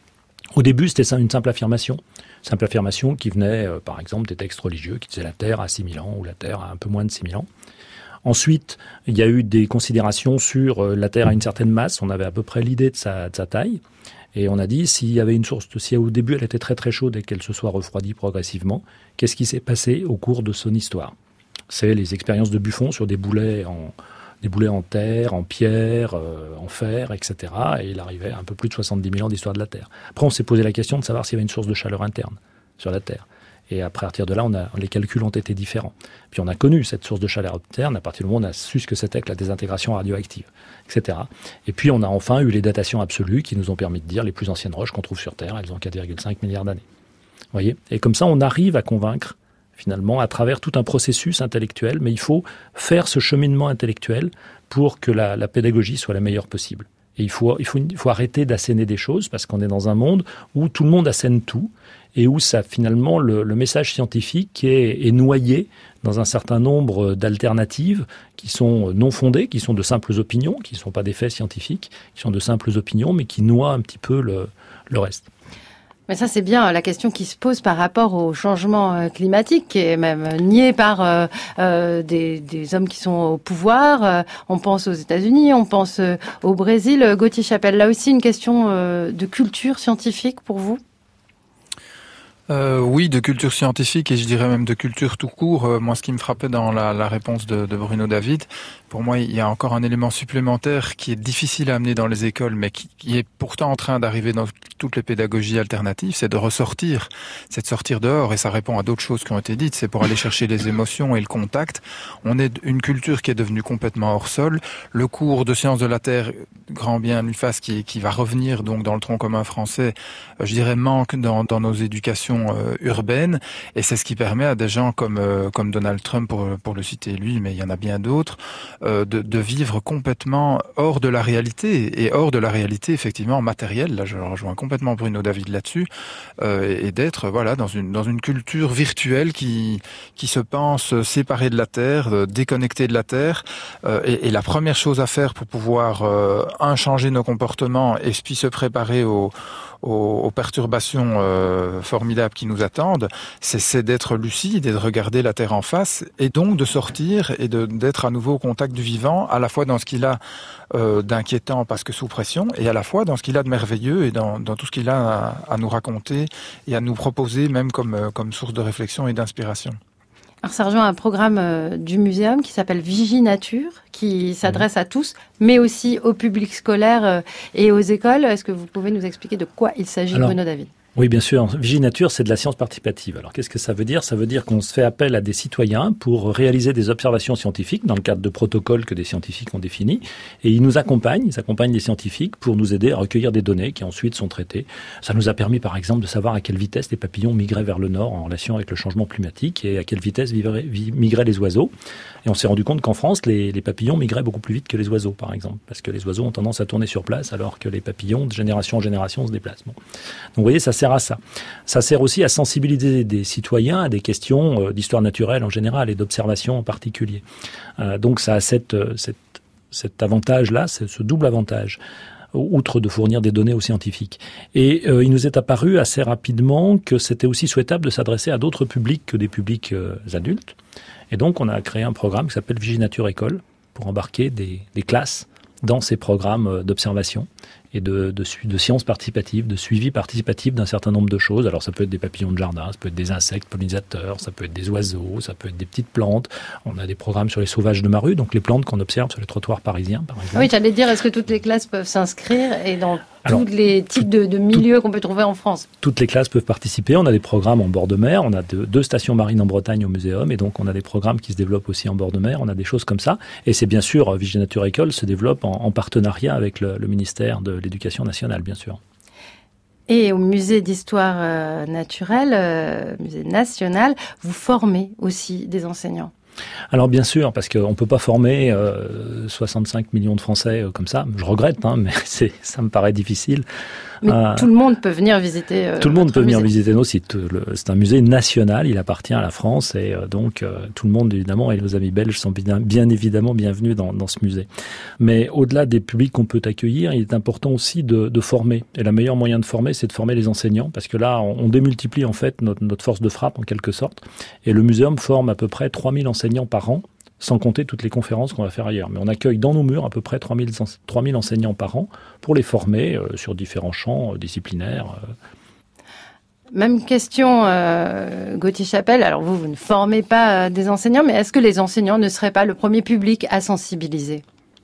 Speaker 4: au début c'était ça une simple affirmation. Simple affirmation qui venait, euh, par exemple, des textes religieux qui disaient la Terre a six mille ans ou la Terre a un peu moins de six mille ans. Ensuite, il y a eu des considérations sur euh, la Terre a une certaine masse, on avait à peu près l'idée de sa, de sa taille, et on a dit s'il y avait une source, si au début elle était très très chaude et qu'elle se soit refroidie progressivement, qu'est-ce qui s'est passé au cours de son histoire ? C'est les expériences de Buffon sur des boulets en... des boulets en terre, en pierre, euh, en fer, et cetera. Et il arrivait à un peu plus de soixante-dix mille ans d'histoire de la Terre. Après, on s'est posé la question de savoir s'il y avait une source de chaleur interne sur la Terre. Et après, à partir de là, on a, les calculs ont été différents. Puis on a connu cette source de chaleur interne à partir du moment où on a su ce que c'était que la désintégration radioactive, et cetera. Et puis on a enfin eu les datations absolues qui nous ont permis de dire les plus anciennes roches qu'on trouve sur Terre, elles ont quatre virgule cinq milliards d'années. Vous voyez ? Et comme ça, on arrive à convaincre finalement, à travers tout un processus intellectuel, mais il faut faire ce cheminement intellectuel pour que la, la pédagogie soit la meilleure possible. Et il faut, il faut, il faut arrêter d'asséner des choses, parce qu'on est dans un monde où tout le monde assène tout, et où ça, finalement, le, le message scientifique est, est noyé dans un certain nombre d'alternatives qui sont non fondées, qui sont de simples opinions, qui ne sont pas des faits scientifiques, qui sont de simples opinions, mais qui noient un petit peu le, le reste.
Speaker 2: Mais ça, c'est bien la question qui se pose par rapport au changement climatique, qui est même nié par euh, euh, des, des hommes qui sont au pouvoir. Euh, on pense aux États-Unis, on pense euh, au Brésil. Gauthier Chapelle, là aussi une question euh, de culture scientifique pour vous ?
Speaker 3: Euh, oui, de culture scientifique et je dirais même de culture tout court. Euh, moi, ce qui me frappait dans la, la réponse de, de Bruno David, pour moi, il y a encore un élément supplémentaire qui est difficile à amener dans les écoles, mais qui, qui est pourtant en train d'arriver dans toutes les pédagogies alternatives, c'est de ressortir, c'est de sortir dehors, et ça répond à d'autres choses qui ont été dites, c'est pour aller chercher les émotions et le contact. On est une culture qui est devenue complètement hors sol. Le cours de sciences de la Terre, grand bien lui fasse, qui, qui va revenir donc dans le tronc commun français, euh, je dirais manque dans, dans nos éducations euh, urbaines, et c'est ce qui permet à des gens comme, euh, comme Donald Trump, pour, pour le citer lui, mais il y en a bien d'autres, Euh, de, de vivre complètement hors de la réalité, et hors de la réalité effectivement matérielle, là je rejoins complètement Bruno David là-dessus, euh, et, et d'être voilà dans une dans une culture virtuelle qui qui se pense séparée de la Terre, euh, déconnectée de la Terre, euh, et, et la première chose à faire pour pouvoir euh, un changer nos comportements et puis se préparer aux Aux, aux perturbations euh, formidables qui nous attendent, c'est, c'est d'être lucide et de regarder la Terre en face, et donc de sortir et de, d'être à nouveau au contact du vivant, à la fois dans ce qu'il a euh, d'inquiétant parce que sous pression, et à la fois dans ce qu'il a de merveilleux et dans, dans tout ce qu'il a à, à nous raconter et à nous proposer, même comme, comme source de réflexion et d'inspiration.
Speaker 2: Alors ça rejoint un programme euh, du muséum qui s'appelle Vigie Nature, qui s'adresse à tous, mais aussi au public scolaire euh, et aux écoles. Est-ce que vous pouvez nous expliquer de quoi il s'agit,
Speaker 4: Alors,
Speaker 2: Bruno David ?
Speaker 4: Oui, bien sûr. Viginature, c'est de la science participative. Alors, qu'est-ce que ça veut dire? Ça veut dire qu'on se fait appel à des citoyens pour réaliser des observations scientifiques dans le cadre de protocoles que des scientifiques ont définis. Et ils nous accompagnent, ils accompagnent les scientifiques pour nous aider à recueillir des données qui ensuite sont traitées. Ça nous a permis, par exemple, de savoir à quelle vitesse les papillons migraient vers le nord en relation avec le changement climatique et à quelle vitesse vivraient, migraient les oiseaux. Et on s'est rendu compte qu'en France, les, les papillons migraient beaucoup plus vite que les oiseaux, par exemple, parce que les oiseaux ont tendance à tourner sur place alors que les papillons, de génération en génération, se déplacent. Bon. Donc, vous voyez, ça sert à ça. Ça sert aussi à sensibiliser des citoyens à des questions d'histoire naturelle en général et d'observation en particulier. Euh, donc, ça a cette, cette, cet avantage-là, ce double avantage, outre de fournir des données aux scientifiques. Et euh, il nous est apparu assez rapidement que c'était aussi souhaitable de s'adresser à d'autres publics que des publics euh, adultes. Et donc, on a créé un programme qui s'appelle Viginature École pour embarquer des, des classes dans ces programmes d'observation et de, de, de sciences participatives, de suivi participatif d'un certain nombre de choses. Alors ça peut être des papillons de jardin, ça peut être des insectes pollinisateurs, ça peut être des oiseaux, ça peut être des petites plantes. On a des programmes sur les sauvages de Maru, donc les plantes qu'on observe sur les trottoirs parisiens, par exemple.
Speaker 2: Oui, j'allais dire, est-ce que toutes les classes peuvent s'inscrire et dans
Speaker 4: Alors,
Speaker 2: tous les types de, de milieux tout, qu'on peut trouver en France?
Speaker 4: Toutes les classes peuvent participer. On a des programmes en bord de mer. On a deux, deux stations marines en Bretagne au Muséum. Et donc, on a des programmes qui se développent aussi en bord de mer. On a des choses comme ça. Et c'est bien sûr, Viginature École se développe en, en partenariat avec le, le ministère de l'Éducation nationale, bien sûr.
Speaker 2: Et au musée d'histoire euh, naturelle, euh, musée national, vous formez aussi des enseignants?
Speaker 4: Alors bien sûr, parce qu'on ne peut pas former euh, soixante-cinq millions de Français euh, comme ça. Je regrette, hein, mais c'est, ça me paraît difficile.
Speaker 2: Mais
Speaker 4: euh,
Speaker 2: tout le monde peut venir visiter euh,
Speaker 4: Tout le monde peut
Speaker 2: musée.
Speaker 4: venir visiter nos sites. Le, c'est un musée national, il appartient à la France et euh, donc euh, tout le monde évidemment et nos amis belges sont bien, bien évidemment bienvenus dans, dans ce musée. Mais au-delà des publics qu'on peut accueillir, il est important aussi de, de former. Et le meilleur moyen de former, c'est de former les enseignants, parce que là, on, on démultiplie en fait notre, notre force de frappe en quelque sorte. Et le muséum forme à peu près trois mille enseignants par an, sans compter toutes les conférences qu'on va faire ailleurs. Mais on accueille dans nos murs à peu près trois mille enseignants par an pour les former euh, sur différents champs euh, disciplinaires. Euh.
Speaker 2: Même question, euh, Gauthier Chapelle. Alors vous, vous ne formez pas euh, des enseignants, mais est-ce que les enseignants ne seraient pas le premier public à sensibiliser ?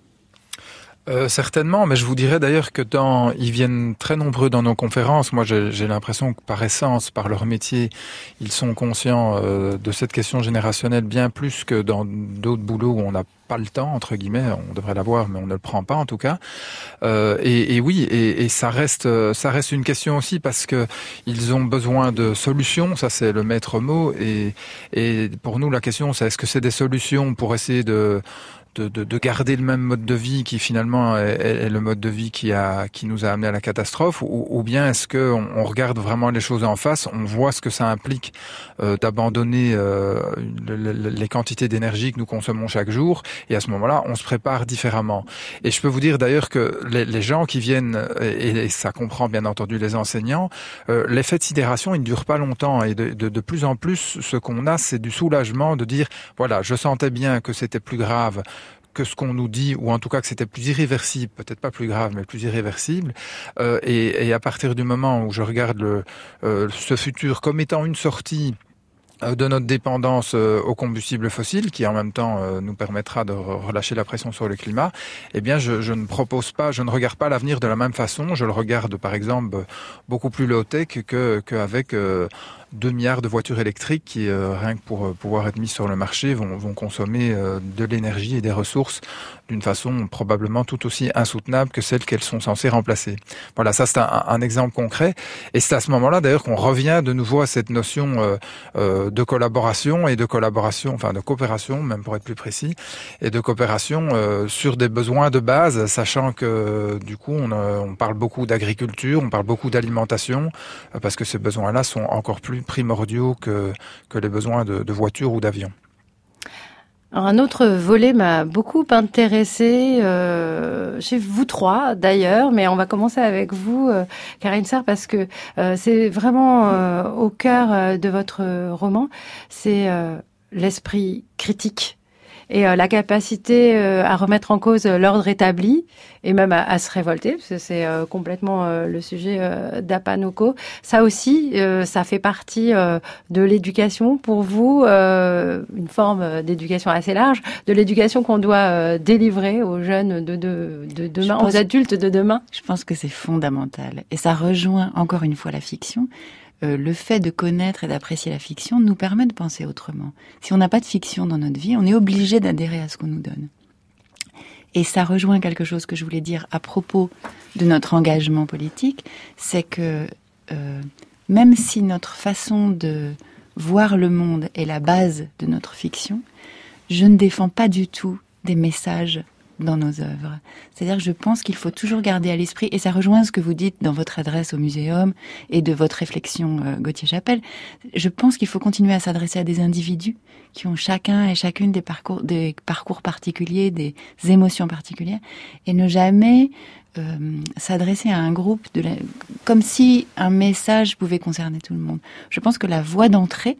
Speaker 3: Euh, certainement, mais je vous dirais d'ailleurs que dans, ils viennent très nombreux dans nos conférences. Moi, j'ai, j'ai l'impression que par essence, par leur métier, ils sont conscients euh, de cette question générationnelle bien plus que dans d'autres boulots où on n'a pas le temps, entre guillemets. On devrait l'avoir, mais on ne le prend pas en tout cas. Euh, et, et oui, et, et ça reste, ça reste une question aussi parce que ils ont besoin de solutions. Ça, c'est le maître mot. Et, et pour nous, la question, c'est est-ce que c'est des solutions pour essayer de De, de, de garder le même mode de vie qui finalement est, est le mode de vie qui a qui nous a amené à la catastrophe, ou, ou bien est-ce que on, on regarde vraiment les choses en face, on voit ce que ça implique euh, d'abandonner euh, le, le, les quantités d'énergie que nous consommons chaque jour, et à ce moment-là on se prépare différemment. Et je peux vous dire d'ailleurs que les, les gens qui viennent, et, et ça comprend bien entendu les enseignants, euh, l'effet de sidération il ne dure pas longtemps, et de, de, de plus en plus ce qu'on a c'est du soulagement de dire voilà, je sentais bien que c'était plus grave que ce qu'on nous dit, ou en tout cas que c'était plus irréversible, peut-être pas plus grave, mais plus irréversible. Euh, et, et à partir du moment où je regarde le, euh, ce futur comme étant une sortie de notre dépendance aux combustibles fossiles, qui en même temps nous permettra de relâcher la pression sur le climat, eh bien je, je ne propose pas, je ne regarde pas l'avenir de la même façon. Je le regarde par exemple beaucoup plus low-tech que qu'avec euh, deux milliards de voitures électriques qui, euh, rien que pour pouvoir être mises sur le marché, vont, vont consommer euh, de l'énergie et des ressources d'une façon probablement tout aussi insoutenable que celle qu'elles sont censées remplacer. Voilà, ça c'est un, un exemple concret. Et c'est à ce moment-là d'ailleurs qu'on revient de nouveau à cette notion euh, euh, de collaboration et de collaboration, enfin de coopération, même pour être plus précis, et de coopération euh, sur des besoins de base, sachant que du coup on, euh, on parle beaucoup d'agriculture, on parle beaucoup d'alimentation, euh, parce que ces besoins-là sont encore plus primordiaux que, que les besoins de, de voitures ou d'avions.
Speaker 2: Alors un autre volet m'a beaucoup intéressée, euh, chez vous trois d'ailleurs, mais on va commencer avec vous, euh, Karine Sarr, parce que euh, c'est vraiment euh, au cœur euh, de votre roman, c'est euh, l'esprit critique. et euh, la capacité euh, à remettre en cause l'ordre établi et même à, à se révolter, parce que c'est euh, complètement euh, le sujet euh, d'Apanoko. Ça aussi, euh, ça fait partie euh, de l'éducation pour vous, euh, une forme d'éducation assez large, de l'éducation qu'on doit euh, délivrer aux jeunes de, de, de demain, pense, aux adultes de demain.
Speaker 1: Je pense que c'est fondamental. Et ça rejoint encore une fois la fiction. Euh, le fait de connaître et d'apprécier la fiction nous permet de penser autrement. Si on n'a pas de fiction dans notre vie, on est obligé d'adhérer à ce qu'on nous donne. Et ça rejoint quelque chose que je voulais dire à propos de notre engagement politique, c'est que euh, même si notre façon de voir le monde est la base de notre fiction, je ne défends pas du tout des messages dans nos œuvres. C'est-à-dire que je pense qu'il faut toujours garder à l'esprit, et ça rejoint ce que vous dites dans votre adresse au muséum et de votre réflexion euh, Gauthier-Chapelle, je pense qu'il faut continuer à s'adresser à des individus qui ont chacun et chacune des parcours, des parcours particuliers, des émotions particulières, et ne jamais euh, s'adresser à un groupe de la, comme si un message pouvait concerner tout le monde. Je pense que la voie d'entrée,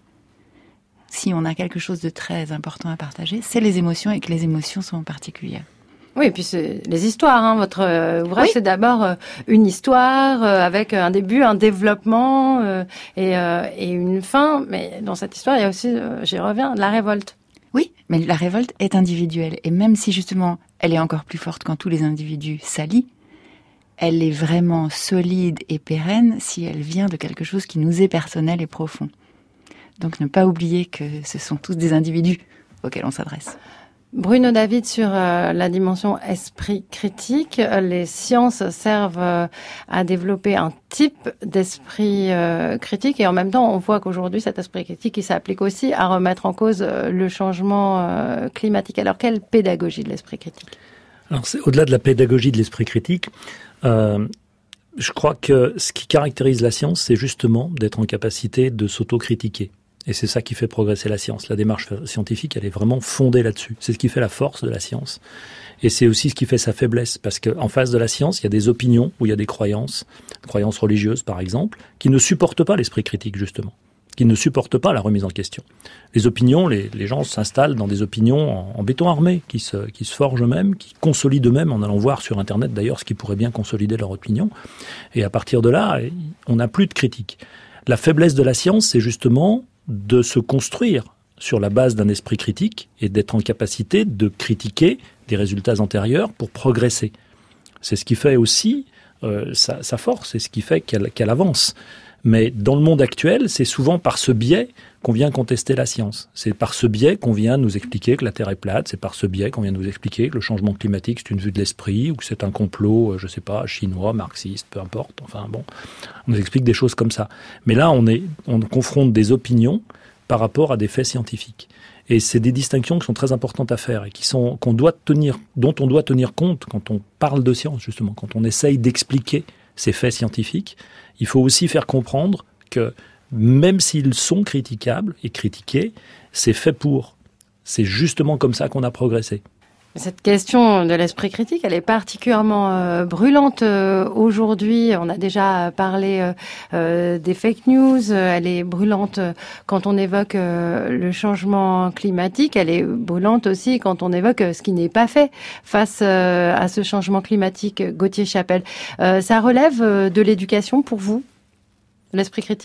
Speaker 1: si on a quelque chose de très important à partager, c'est les émotions, et que les émotions sont particulières.
Speaker 2: Oui, et puis c'est les histoires. Hein. Votre euh, ouvrage,
Speaker 1: oui.
Speaker 2: c'est d'abord euh, une histoire euh, avec un début, un développement euh, et, euh, et une fin. Mais dans cette histoire, il y a aussi, euh, j'y reviens, la révolte.
Speaker 1: Oui, mais la révolte est individuelle. Et même si justement, elle est encore plus forte quand tous les individus s'allient, elle est vraiment solide et pérenne si elle vient de quelque chose qui nous est personnel et profond. Donc ne pas oublier que ce sont tous des individus auxquels on s'adresse.
Speaker 2: Bruno David, sur euh, la dimension esprit critique, les sciences servent euh, à développer un type d'esprit euh, critique, et en même temps on voit qu'aujourd'hui cet esprit critique il s'applique aussi à remettre en cause euh, le changement euh, climatique. Alors quelle pédagogie de l'esprit critique ?
Speaker 4: Alors c'est au-delà de la pédagogie de l'esprit critique, euh, je crois que ce qui caractérise la science, c'est justement d'être en capacité de s'autocritiquer. Et c'est ça qui fait progresser la science. La démarche scientifique, elle est vraiment fondée là-dessus. C'est ce qui fait la force de la science. Et c'est aussi ce qui fait sa faiblesse. Parce qu'en face de la science, il y a des opinions, ou il y a des croyances, croyances religieuses par exemple, qui ne supportent pas l'esprit critique, justement. Qui ne supportent pas la remise en question. Les opinions, les, les gens s'installent dans des opinions en, en béton armé, qui se, qui se forgent eux-mêmes, qui consolident eux-mêmes, en allant voir sur Internet d'ailleurs ce qui pourrait bien consolider leur opinion. Et à partir de là, on n'a plus de critique. La faiblesse de la science, c'est justement de se construire sur la base d'un esprit critique et d'être en capacité de critiquer des résultats antérieurs pour progresser. C'est ce qui fait aussi euh, sa, sa force, c'est ce qui fait qu'elle, qu'elle avance. Mais dans le monde actuel, c'est souvent par ce biais qu'on vient contester la science. C'est par ce biais qu'on vient nous expliquer que la Terre est plate, c'est par ce biais qu'on vient nous expliquer que le changement climatique c'est une vue de l'esprit, ou que c'est un complot, je sais pas, chinois, marxiste, peu importe. Enfin bon, on nous explique des choses comme ça. Mais là, on est, on confronte des opinions par rapport à des faits scientifiques. Et c'est des distinctions qui sont très importantes à faire et qui sont, qu'on doit tenir, dont on doit tenir compte quand on parle de science, justement, quand on essaye d'expliquer ces faits scientifiques. Il faut aussi faire comprendre que même s'ils sont critiquables et critiqués, c'est fait pour. C'est justement comme ça qu'on a progressé.
Speaker 2: Cette question de l'esprit critique, elle est particulièrement euh, brûlante euh, aujourd'hui. On a déjà parlé euh, euh, des fake news. Elle est brûlante quand on évoque euh, le changement climatique. Elle est brûlante aussi quand on évoque ce qui n'est pas fait face euh, à ce changement climatique. Gauthier-Chapelle, euh, ça relève de l'éducation pour vous, l'esprit critique ?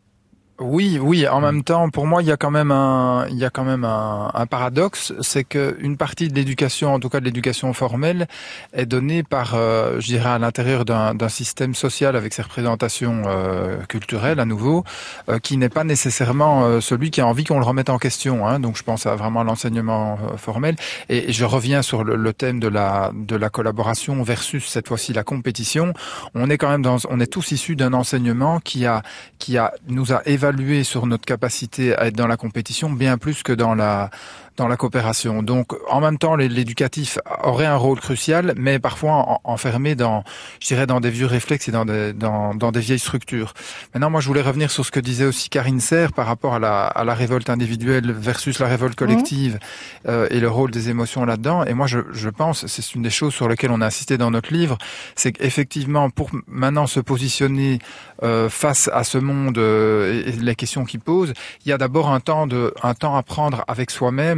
Speaker 3: Oui, oui. En même temps, pour moi, il y a quand même un, il y a quand même un, un paradoxe, c'est que une partie de l'éducation, en tout cas de l'éducation formelle, est donnée par, euh, je dirais, à l'intérieur d'un, d'un système social avec ses représentations euh, culturelles, à nouveau, euh, qui n'est pas nécessairement euh, celui qui a envie qu'on le remette en question. Hein. Donc, je pense à vraiment l'enseignement euh, formel. Et, et je reviens sur le, le thème de la, de la collaboration versus cette fois-ci la compétition. On est quand même dans, on est tous issus d'un enseignement qui a, qui a, nous a évalué évaluer sur notre capacité à être dans la compétition bien plus que dans la dans la coopération. Donc, en même temps, l'éducatif aurait un rôle crucial, mais parfois enfermé dans, je dirais, dans des vieux réflexes et dans des, dans, dans des vieilles structures. Maintenant, moi, je voulais revenir sur ce que disait aussi Karine Serre par rapport à la, à la révolte individuelle versus la révolte collective mmh. euh, et le rôle des émotions là-dedans. Et moi, je, je pense, c'est une des choses sur lesquelles on a insisté dans notre livre, c'est qu'effectivement, pour maintenant se positionner euh, face à ce monde euh, et, et les questions qu'il pose, il y a d'abord un temps de, un temps à prendre avec soi-même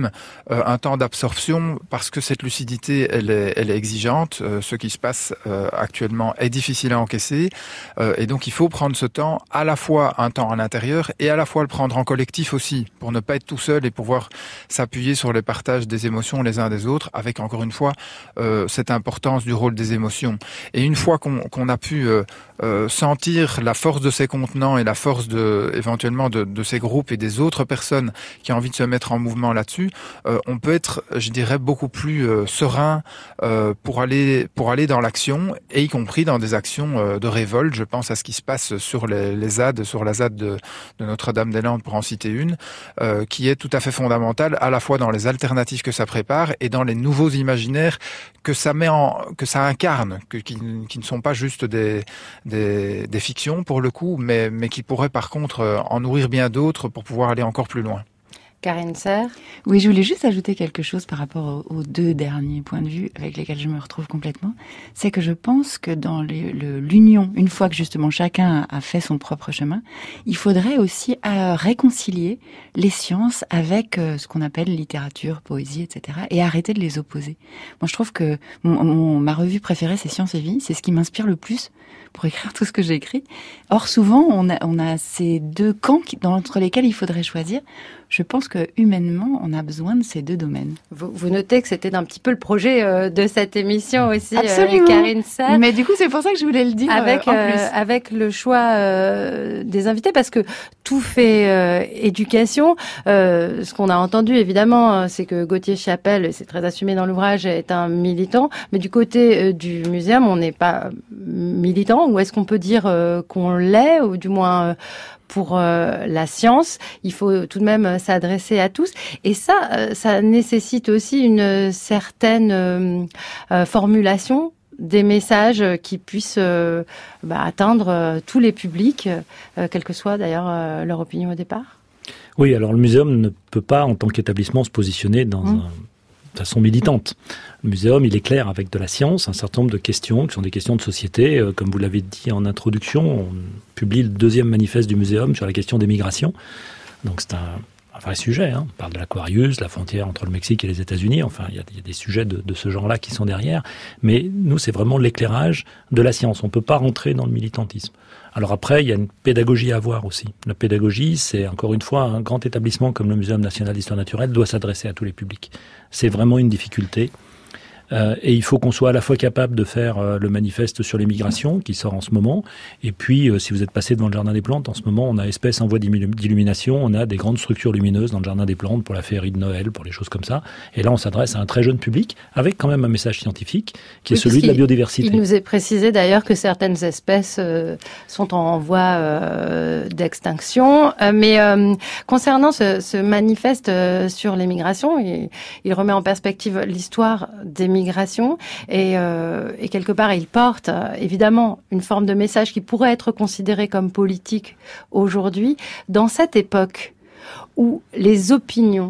Speaker 3: même euh, un temps d'absorption parce que cette lucidité, elle est, elle est exigeante. Euh, ce qui se passe euh, actuellement est difficile à encaisser euh, et donc il faut prendre ce temps, à la fois un temps à l'intérieur et à la fois le prendre en collectif aussi, pour ne pas être tout seul et pouvoir s'appuyer sur les partages des émotions les uns des autres, avec encore une fois euh, cette importance du rôle des émotions. Et une fois qu'on, qu'on a pu euh, euh, sentir la force de ces contenants et la force de éventuellement de, de ces groupes et des autres personnes qui ont envie de se mettre en mouvement là-dessus, euh, on peut être, je dirais, beaucoup plus euh, serein euh, pour aller pour aller dans l'action, et y compris dans des actions euh, de révolte. Je pense à ce qui se passe sur les, les Z A D, sur la Z A D de, de Notre-Dame-des-Landes, pour en citer une, euh, qui est tout à fait fondamentale, à la fois dans les alternatives que ça prépare et dans les nouveaux imaginaires que ça met en, que ça incarne, que, qui, qui ne sont pas juste des, des, des fictions pour le coup, mais, mais qui pourraient par contre euh, en nourrir bien d'autres pour pouvoir aller encore plus loin.
Speaker 2: Karine Serre.
Speaker 1: Oui, je voulais juste ajouter quelque chose par rapport aux deux derniers points de vue avec lesquels je me retrouve complètement. C'est que je pense que dans le, le, l'union, une fois que justement chacun a fait son propre chemin, il faudrait aussi euh, réconcilier les sciences avec euh, ce qu'on appelle littérature, poésie, et cetera, et arrêter de les opposer. Moi, je trouve que mon, mon, ma revue préférée, c'est Science et Vie. C'est ce qui m'inspire le plus pour écrire tout ce que j'ai écrit. Or, souvent, on a, on a ces deux camps qui, dans, entre lesquels il faudrait choisir. Je pense que humainement, on a besoin de ces deux domaines.
Speaker 2: Vous, vous notez que c'était un petit peu le projet euh, de cette émission aussi,
Speaker 1: Absolument.
Speaker 2: Euh, Karine Serre.
Speaker 1: Mais du coup, c'est pour ça que je voulais le dire
Speaker 2: avec
Speaker 1: euh, en plus.
Speaker 2: Euh, avec le choix euh, des invités, parce que tout fait euh, éducation. Euh, ce qu'on a entendu évidemment, c'est que Gauthier Chapelle, c'est très assumé dans l'ouvrage, est un militant. Mais du côté euh, du muséum, on n'est pas militant, ou est-ce qu'on peut dire euh, qu'on l'est, ou du moins euh, pour euh, la science, il faut tout de même s'adresser à tous. Et ça, euh, ça nécessite aussi une certaine euh, euh, formulation des messages qui puissent euh, bah, atteindre euh, tous les publics, euh, quelle que soit d'ailleurs euh, leur opinion au départ.
Speaker 4: Oui, alors le muséum ne peut pas, en tant qu'établissement, se positionner dans mmh. un... de façon militante. Le muséum, il éclaire avec de la science un certain nombre de questions qui sont des questions de société. Euh, comme vous l'avez dit en introduction, on publie le deuxième manifeste du muséum sur la question des migrations. Donc c'est un, un vrai sujet. Hein. On parle de l'Aquarius, la frontière entre le Mexique et les États-Unis. Enfin, il y a, il y a des sujets de, de ce genre-là qui sont derrière. Mais nous, c'est vraiment l'éclairage de la science. On ne peut pas rentrer dans le militantisme. Alors après, il y a une pédagogie à avoir aussi. La pédagogie, c'est encore une fois, un grand établissement comme le Muséum national d'histoire naturelle doit s'adresser à tous les publics. C'est vraiment une difficulté. Euh, et il faut qu'on soit à la fois capable de faire euh, le manifeste sur les migrations qui sort en ce moment, et puis euh, si vous êtes passé devant le Jardin des Plantes, en ce moment on a espèces en voie d'illumination, on a des grandes structures lumineuses dans le Jardin des Plantes pour la féerie de Noël, pour les choses comme ça, et là on s'adresse à un très jeune public avec quand même un message scientifique qui est oui, celui de la biodiversité.
Speaker 2: Il nous est précisé d'ailleurs que certaines espèces euh, sont en voie euh, d'extinction, euh, mais euh, concernant ce, ce manifeste euh, sur les migrations, il, il remet en perspective l'histoire des migration et, euh, et quelque part il porte euh, évidemment une forme de message qui pourrait être considéré comme politique aujourd'hui, dans cette époque où les opinions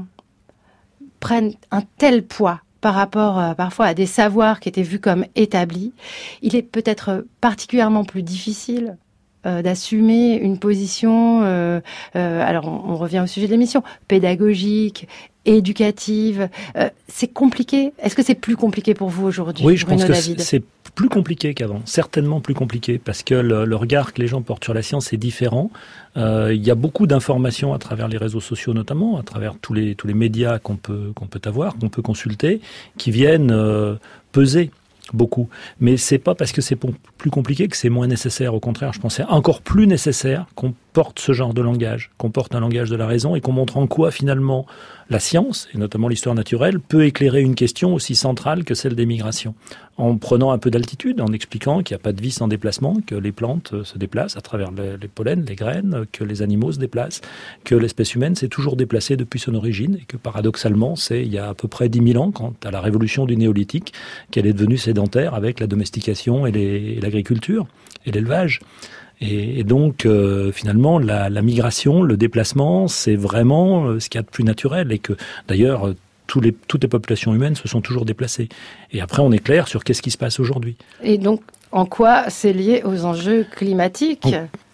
Speaker 2: prennent un tel poids par rapport euh, parfois à des savoirs qui étaient vus comme établis. Il est peut-être particulièrement plus difficile euh, d'assumer une position, euh, euh, alors on, on revient au sujet de l'émission, pédagogique, éducative. Euh, c'est compliqué. Est-ce que c'est plus compliqué pour vous aujourd'hui,
Speaker 4: Oui, je
Speaker 2: Bruno
Speaker 4: pense que
Speaker 2: David?
Speaker 4: c'est plus compliqué qu'avant. Certainement plus compliqué, parce que le, le regard que les gens portent sur la science est différent. Euh, il y a beaucoup d'informations à travers les réseaux sociaux notamment, à travers tous les, tous les médias qu'on peut, qu'on peut avoir, qu'on peut consulter, qui viennent euh, peser beaucoup. Mais c'est pas parce que c'est plus compliqué que c'est moins nécessaire. Au contraire, je pense que c'est encore plus nécessaire qu'on porte ce genre de langage, qu'on porte un langage de la raison et qu'on montre en quoi finalement la science, et notamment l'histoire naturelle, peut éclairer une question aussi centrale que celle des migrations. En prenant un peu d'altitude, en expliquant qu'il n'y a pas de vie sans déplacement, que les plantes se déplacent à travers les, les pollens, les graines, que les animaux se déplacent, que l'espèce humaine s'est toujours déplacée depuis son origine, et que paradoxalement, c'est il y a à peu près dix mille ans, quand à la révolution du néolithique, qu'elle est devenue sédentaire avec la domestication et, les, et l'agriculture et l'élevage. Et, et donc, euh, finalement, la, la migration, le déplacement, c'est vraiment euh, ce qu'il y a de plus naturel. Et que, d'ailleurs, euh, tous les, toutes les populations humaines se sont toujours déplacées. Et après, on est clair sur qu'est-ce qui se passe aujourd'hui.
Speaker 2: Et donc, en quoi c'est lié aux enjeux climatiques ?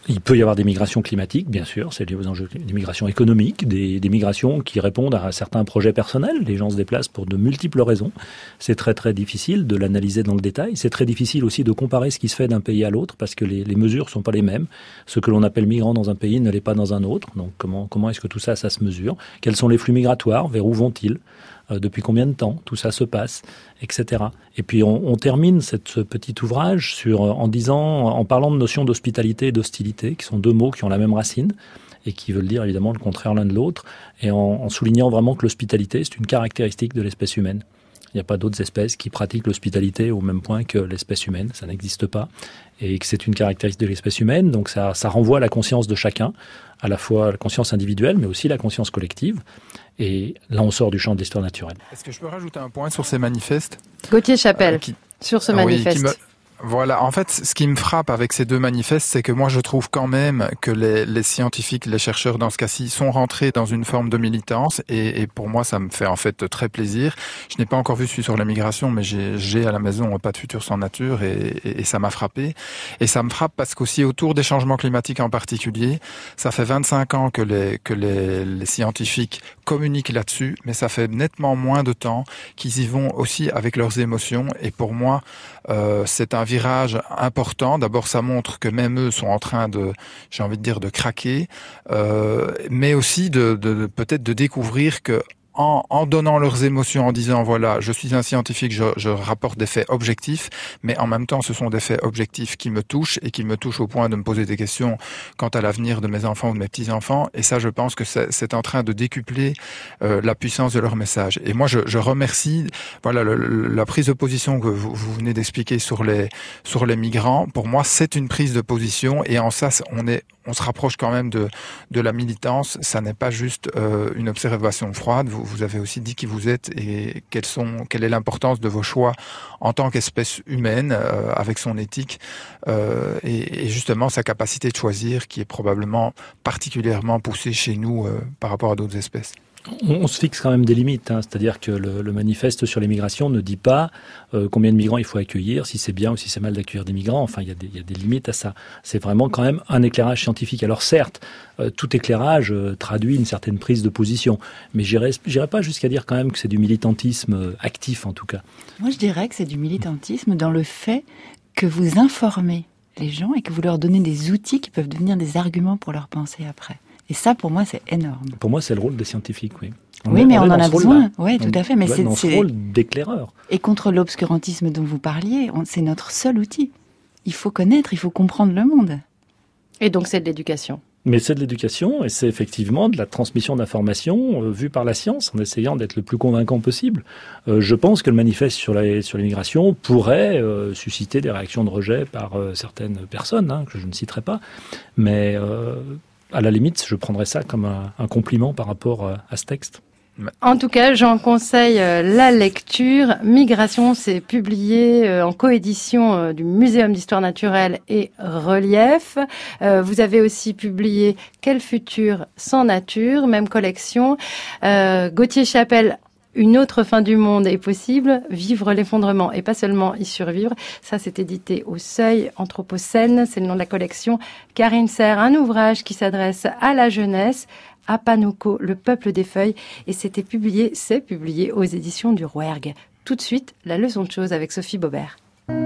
Speaker 4: Il peut y avoir des migrations climatiques, bien sûr, c'est lié aux enjeux, des migrations économiques, des, des migrations qui répondent à certains projets personnels. Les gens se déplacent pour de multiples raisons. C'est très très difficile de l'analyser dans le détail. C'est très difficile aussi de comparer ce qui se fait d'un pays à l'autre parce que les, les mesures sont pas les mêmes. Ce que l'on appelle migrant dans un pays ne l'est pas dans un autre. Donc comment, comment est-ce que tout ça, ça se mesure? Quels sont les flux migratoires? Vers où vont-ils? Euh, depuis combien de temps tout ça se passe, et cetera. Et puis on, on termine cette, ce petit ouvrage sur, en disant, en parlant de notions d'hospitalité et d'hostilité, qui sont deux mots qui ont la même racine et qui veulent dire évidemment le contraire l'un de l'autre, et en, en soulignant vraiment que l'hospitalité, c'est une caractéristique de l'espèce humaine. Il n'y a pas d'autres espèces qui pratiquent l'hospitalité au même point que l'espèce humaine, ça n'existe pas, et que c'est une caractéristique de l'espèce humaine, donc ça, ça renvoie à la conscience de chacun, à la fois la conscience individuelle, mais aussi la conscience collective. Et là, on sort du champ de l'histoire naturelle.
Speaker 3: Est-ce que je peux rajouter un point sur ces manifestes?
Speaker 2: Gauthier Chapelle,
Speaker 3: euh, qui...
Speaker 2: sur ce
Speaker 3: ah,
Speaker 2: manifeste.
Speaker 3: Oui, Voilà, en fait, ce qui me frappe avec ces deux manifestes, c'est que moi, je trouve quand même que les, les scientifiques, les chercheurs dans ce cas-ci, sont rentrés dans une forme de militance, et, et pour moi, ça me fait en fait très plaisir. Je n'ai pas encore vu celui sur la migration, mais j'ai, j'ai à la maison Pas de futur sans nature, et, et, et ça m'a frappé. Et ça me frappe parce qu'aussi autour des changements climatiques en particulier, ça fait vingt-cinq ans que les que les, les scientifiques communiquent là-dessus, mais ça fait nettement moins de temps qu'ils y vont aussi avec leurs émotions. Et pour moi, euh, c'est un virage important. D'abord, ça montre que même eux sont en train de, j'ai envie de dire, de craquer, euh, mais aussi de, de, de peut-être de découvrir que En, en donnant leurs émotions, en disant voilà, je suis un scientifique, je, je rapporte des faits objectifs, mais en même temps, ce sont des faits objectifs qui me touchent et qui me touchent au point de me poser des questions quant à l'avenir de mes enfants ou de mes petits-enfants. Et ça, je pense que c'est, c'est en train de décupler euh, la puissance de leur message. Et moi, je, je remercie voilà le, le, la prise de position que vous, vous venez d'expliquer sur les sur les migrants. Pour moi, c'est une prise de position, et en ça, on est on se rapproche quand même de de la militance. Ça n'est pas juste euh, une observation froide. Vous, vous avez aussi dit qui vous êtes et quelles sont, quelle est l'importance de vos choix en tant qu'espèce humaine, euh, avec son éthique euh, et, et justement sa capacité de choisir, qui est probablement particulièrement poussée chez nous euh, par rapport à d'autres espèces.
Speaker 4: On se fixe quand même des limites, hein. C'est-à-dire que le, le manifeste sur les migrations ne dit pas euh, combien de migrants il faut accueillir, si c'est bien ou si c'est mal d'accueillir des migrants. Enfin, il y a des, il y a des limites à ça. C'est vraiment quand même un éclairage scientifique. Alors certes, euh, tout éclairage euh, traduit une certaine prise de position, mais j'irai, j'irai pas jusqu'à dire quand même que c'est du militantisme euh, actif en tout cas.
Speaker 1: Moi, je dirais que c'est du militantisme dans le fait que vous informez les gens et que vous leur donnez des outils qui peuvent devenir des arguments pour leur pensée après. Et ça, pour moi, c'est énorme.
Speaker 4: Pour moi, c'est le rôle des scientifiques, oui.
Speaker 1: On oui, est, mais on, on en a besoin. Oui, tout à fait. Mais
Speaker 4: c'est dans ce rôle d'éclaireur.
Speaker 1: Et contre l'obscurantisme dont vous parliez, on... c'est notre seul outil. Il faut connaître, il faut comprendre le monde.
Speaker 2: Et donc, c'est de l'éducation.
Speaker 4: Mais c'est de l'éducation, et c'est effectivement de la transmission d'informations euh, vue par la science, en essayant d'être le plus convaincant possible. Euh, je pense que le manifeste sur, la, sur l'immigration pourrait euh, susciter des réactions de rejet par euh, certaines personnes, hein, que je ne citerai pas, mais... Euh, à la limite, je prendrais ça comme un, un compliment par rapport à, à ce texte.
Speaker 2: En tout cas, j'en conseille la lecture. Migration, c'est publié en coédition du Muséum d'Histoire Naturelle et Relief. Vous avez aussi publié Quel futur sans nature, même collection. Euh, Gauthier Chapelle, Une autre fin du monde est possible, vivre l'effondrement et pas seulement y survivre. Ça, c'est édité au Seuil Anthropocène, c'est le nom de la collection. Karine Serre, un ouvrage qui s'adresse à la jeunesse, Apanoko, le peuple des feuilles, et c'était publié, c'est publié aux éditions du Rouergue. Tout de suite, la leçon de choses avec Sophie Bobert.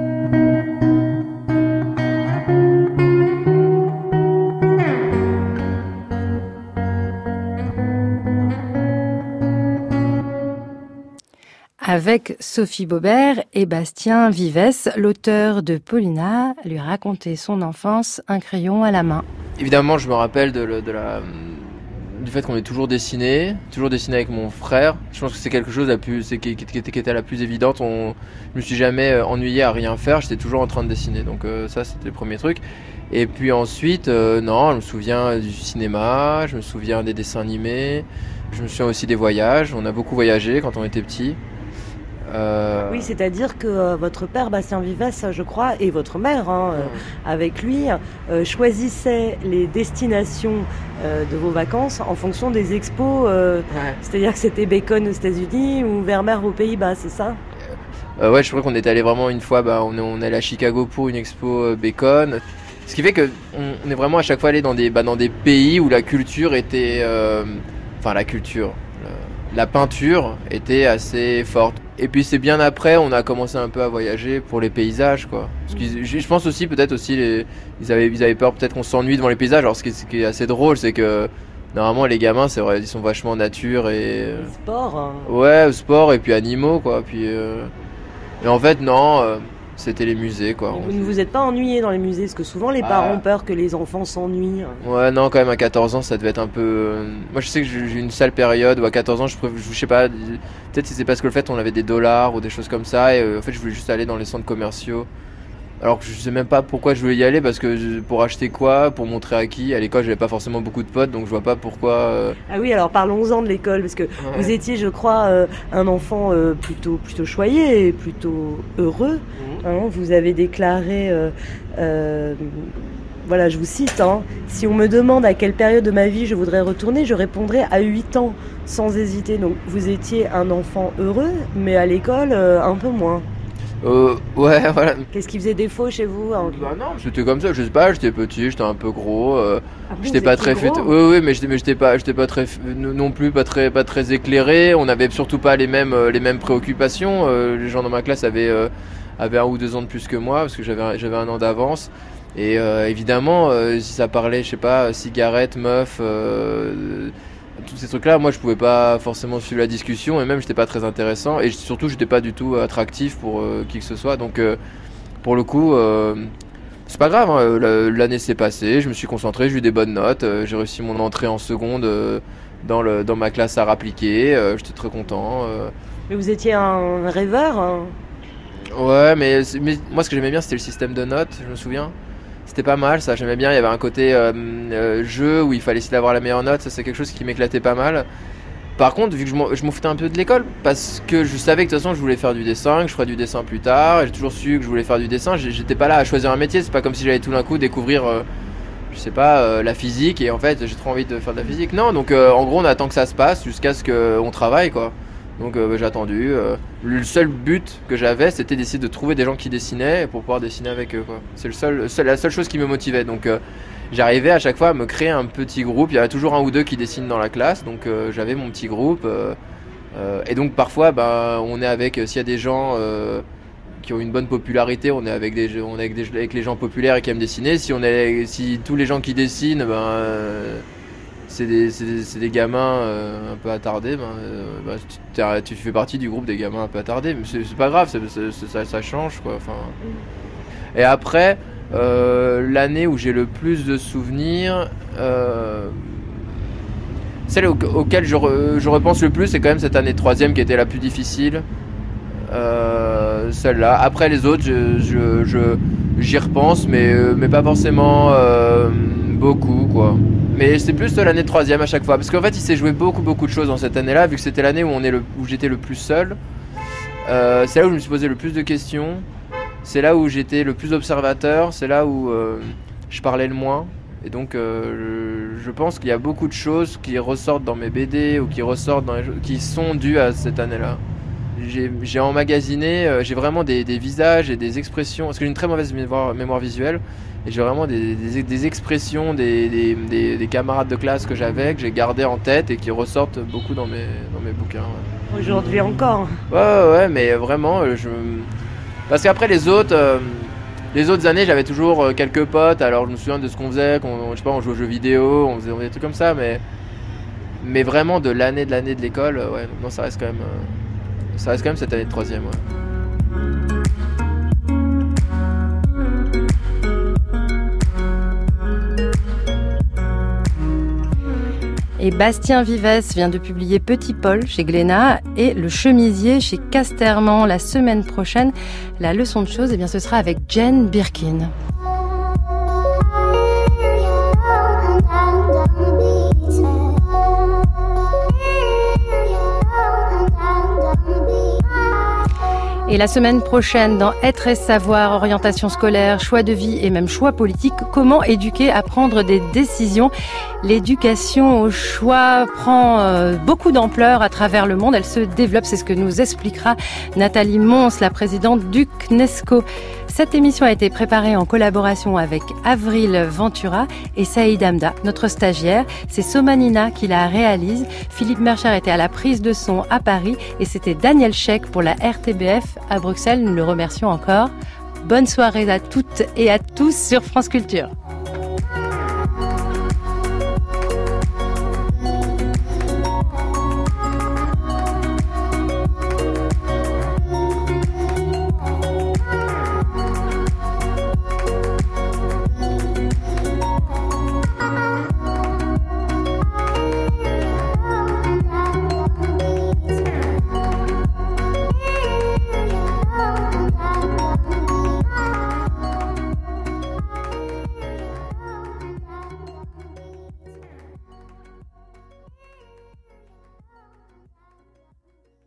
Speaker 2: Avec Sophie Bobert et Bastien Vivès, l'auteur de Paulina, lui raconter son enfance, un crayon à la main.
Speaker 7: Évidemment, je me rappelle de, de la, du fait qu'on ait toujours dessiné, toujours dessiné avec mon frère. Je pense que c'est quelque chose la plus, c'est, qui, qui, qui était la plus évidente. On, je me suis jamais ennuyé à rien faire, j'étais toujours en train de dessiner. Donc euh, ça, c'était le premier truc. Et puis ensuite, euh, non, je me souviens du cinéma, je me souviens des dessins animés, je me souviens aussi des voyages. On a beaucoup voyagé quand on était petit.
Speaker 8: Euh... Oui, c'est-à-dire que euh, votre père, Bastien Vivès, je crois, et votre mère, hein, euh, avec lui, euh, choisissaient les destinations euh, de vos vacances en fonction des expos. Euh, ouais. C'est-à-dire que c'était Bacon aux États-Unis ou Vermeer aux Pays-Bas, c'est ça ?
Speaker 7: euh, Ouais, je crois qu'on est allé vraiment une fois, bah, on est, on est allé à Chicago pour une expo euh, Bacon. Ce qui fait que on, on est vraiment à chaque fois allé dans des, bah, dans des pays où la culture était, euh, enfin la culture, la, la peinture était assez forte. Et puis c'est bien après, on a commencé un peu à voyager pour les paysages, quoi. Parce que je pense aussi, peut-être aussi, les, ils avaient, ils avaient peur peut-être qu'on s'ennuie devant les paysages. Alors ce qui est, ce qui est assez drôle, c'est que normalement les gamins, c'est vrai, ils sont vachement nature et
Speaker 8: Le sport. Hein.
Speaker 7: Ouais, sport et puis animaux, quoi. Puis euh... et en fait non. Euh... C'était les musées, quoi.
Speaker 8: Et vous ne vous êtes pas ennuyé dans les musées, parce que souvent les parents ah. ont peur que les enfants s'ennuient.
Speaker 7: Ouais, non, quand même, à quatorze ans, ça devait être un peu... Moi, je sais que j'ai eu une sale période où à quatorze ans, je, préf... je sais pas, peut-être c'est parce que le fait on avait des dollars ou des choses comme ça, et euh, en fait, je voulais juste aller dans les centres commerciaux. Alors que je sais même pas pourquoi je voulais y aller, parce que je... pour acheter quoi, pour montrer à qui. À l'école, j'avais pas forcément beaucoup de potes, donc je vois pas pourquoi... Euh...
Speaker 8: Ah oui, alors parlons-en de l'école, parce que ouais. vous étiez, je crois, euh, un enfant euh, plutôt, plutôt choyé, plutôt heureux. Mmh. Hein, vous avez déclaré... Euh, euh, voilà, je vous cite, hein, si on me demande à quelle période de ma vie je voudrais retourner, je répondrai à huit ans, sans hésiter. Donc vous étiez un enfant heureux, mais à l'école, euh, un peu moins.
Speaker 7: Euh, ouais, voilà.
Speaker 8: Qu'est-ce qui faisait défaut chez vous hein
Speaker 7: Bah non, c'était comme ça, je sais pas, j'étais petit, j'étais un peu gros, euh,
Speaker 8: ah bon,
Speaker 7: j'étais pas très fait. Oui, oui, mais j'étais, mais j'étais pas, j'étais pas très, non plus pas très, pas très éclairé. On avait surtout pas les mêmes, les mêmes préoccupations. Euh, les gens dans ma classe avaient, euh, avaient un ou deux ans de plus que moi, parce que j'avais, j'avais un an d'avance. Et euh, évidemment, euh, si ça parlait, je sais pas, cigarettes, meufs. Euh, tous ces trucs-là, moi je pouvais pas forcément suivre la discussion et même j'étais pas très intéressant et surtout j'étais pas du tout attractif pour euh, qui que ce soit. Donc euh, pour le coup, euh, c'est pas grave. Hein, l'année s'est passée, je me suis concentré, j'ai eu des bonnes notes, euh, j'ai réussi mon entrée en seconde euh, dans le dans ma classe art appliqué. Euh, j'étais très content. Euh.
Speaker 8: Mais vous étiez un rêveur. Hein.
Speaker 7: Ouais, mais, mais moi ce que j'aimais bien c'était le système de notes, je me souviens. C'était pas mal, ça, j'aimais bien, il y avait un côté euh, euh, jeu où il fallait essayer d'avoir la meilleure note, ça c'est quelque chose qui m'éclatait pas mal. Par contre, vu que je m'en, je m'en foutais un peu de l'école, parce que je savais que de toute façon je voulais faire du dessin, que je ferais du dessin plus tard, et j'ai toujours su que je voulais faire du dessin, j'étais pas là à choisir un métier, c'est pas comme si j'allais tout d'un coup découvrir, euh, je sais pas, euh, la physique, et en fait j'ai trop envie de faire de la physique. Non, donc euh, en gros on attend que ça se passe jusqu'à ce qu'on travaille, quoi. Donc euh, bah, j'ai attendu. Euh, le seul but que j'avais, c'était d'essayer de trouver des gens qui dessinaient pour pouvoir dessiner avec eux, quoi. C'est le seul, seul, la seule chose qui me motivait. Donc euh, j'arrivais à chaque fois à me créer un petit groupe. Il y avait toujours un ou deux qui dessinent dans la classe, donc euh, j'avais mon petit groupe. Euh, euh, et donc parfois, bah, on est avec, s'il y a des gens euh, qui ont une bonne popularité, on est avec des, on est avec, des, avec les gens populaires et qui aiment dessiner. Si on est, si tous les gens qui dessinent, ben euh, c'est des, c'est des, c'est des gamins euh, un peu attardés, ben, euh, bah, tu, tu fais partie du groupe des gamins un peu attardés, mais c'est, c'est pas grave, c'est, c'est, ça, ça change, quoi. Enfin. Et après, euh, l'année où j'ai le plus de souvenirs, euh, celle au, auquel je, re, je repense le plus, c'est quand même cette année de troisième qui était la plus difficile. Euh, celle-là. Après les autres, je, je, je, j'y repense, mais, mais pas forcément euh, beaucoup, quoi. Mais c'est plus l'année de troisième à chaque fois, parce qu'en fait il s'est joué beaucoup beaucoup de choses dans cette année-là, vu que c'était l'année où, on est le, où j'étais le plus seul. Euh, c'est là où je me suis posé le plus de questions, c'est là où j'étais le plus observateur, c'est là où euh, je parlais le moins. Et donc euh, je, je pense qu'il y a beaucoup de choses qui ressortent dans mes B D ou qui ressortent dans les, qui sont dues à cette année-là. J'ai, j'ai emmagasiné, euh, j'ai vraiment des, des visages et des expressions, parce que j'ai une très mauvaise mémoire, mémoire visuelle, et j'ai vraiment des, des, des expressions des, des, des, des camarades de classe que j'avais, que j'ai gardées en tête et qui ressortent beaucoup dans mes, dans mes bouquins. Ouais.
Speaker 8: Aujourd'hui encore.
Speaker 7: Ouais, ouais, ouais, mais vraiment, je... parce qu'après les autres, euh, les autres années, j'avais toujours quelques potes, alors je me souviens de ce qu'on faisait, qu'on, je sais pas, on jouait aux jeux vidéo, on faisait, on faisait des trucs comme ça, mais, mais vraiment de l'année de l'année de l'école, ouais, non, ça reste quand même... Euh... Ça reste quand même cette année de troisième, ouais.
Speaker 2: Et Bastien Vivès vient de publier Petit Paul chez Glénat et Le Chemisier chez Casterman. La semaine prochaine, la leçon de choses, eh bien, ce sera avec Jane Birkin. Et Et la semaine prochaine, dans Être et savoir, orientation scolaire, choix de vie et même choix politique, comment éduquer à prendre des décisions? L'éducation au choix prend euh, beaucoup d'ampleur à travers le monde. Elle se développe, c'est ce que nous expliquera Nathalie Mons, la présidente du C N E S C O. Cette émission a été préparée en collaboration avec Avril Ventura et Saïd Hamda, notre stagiaire. C'est Somanina qui la réalise. Philippe Mercher était à la prise de son à Paris et c'était Daniel Chek pour la R T B F à Bruxelles. Nous le remercions encore. Bonne soirée à toutes et à tous sur France Culture.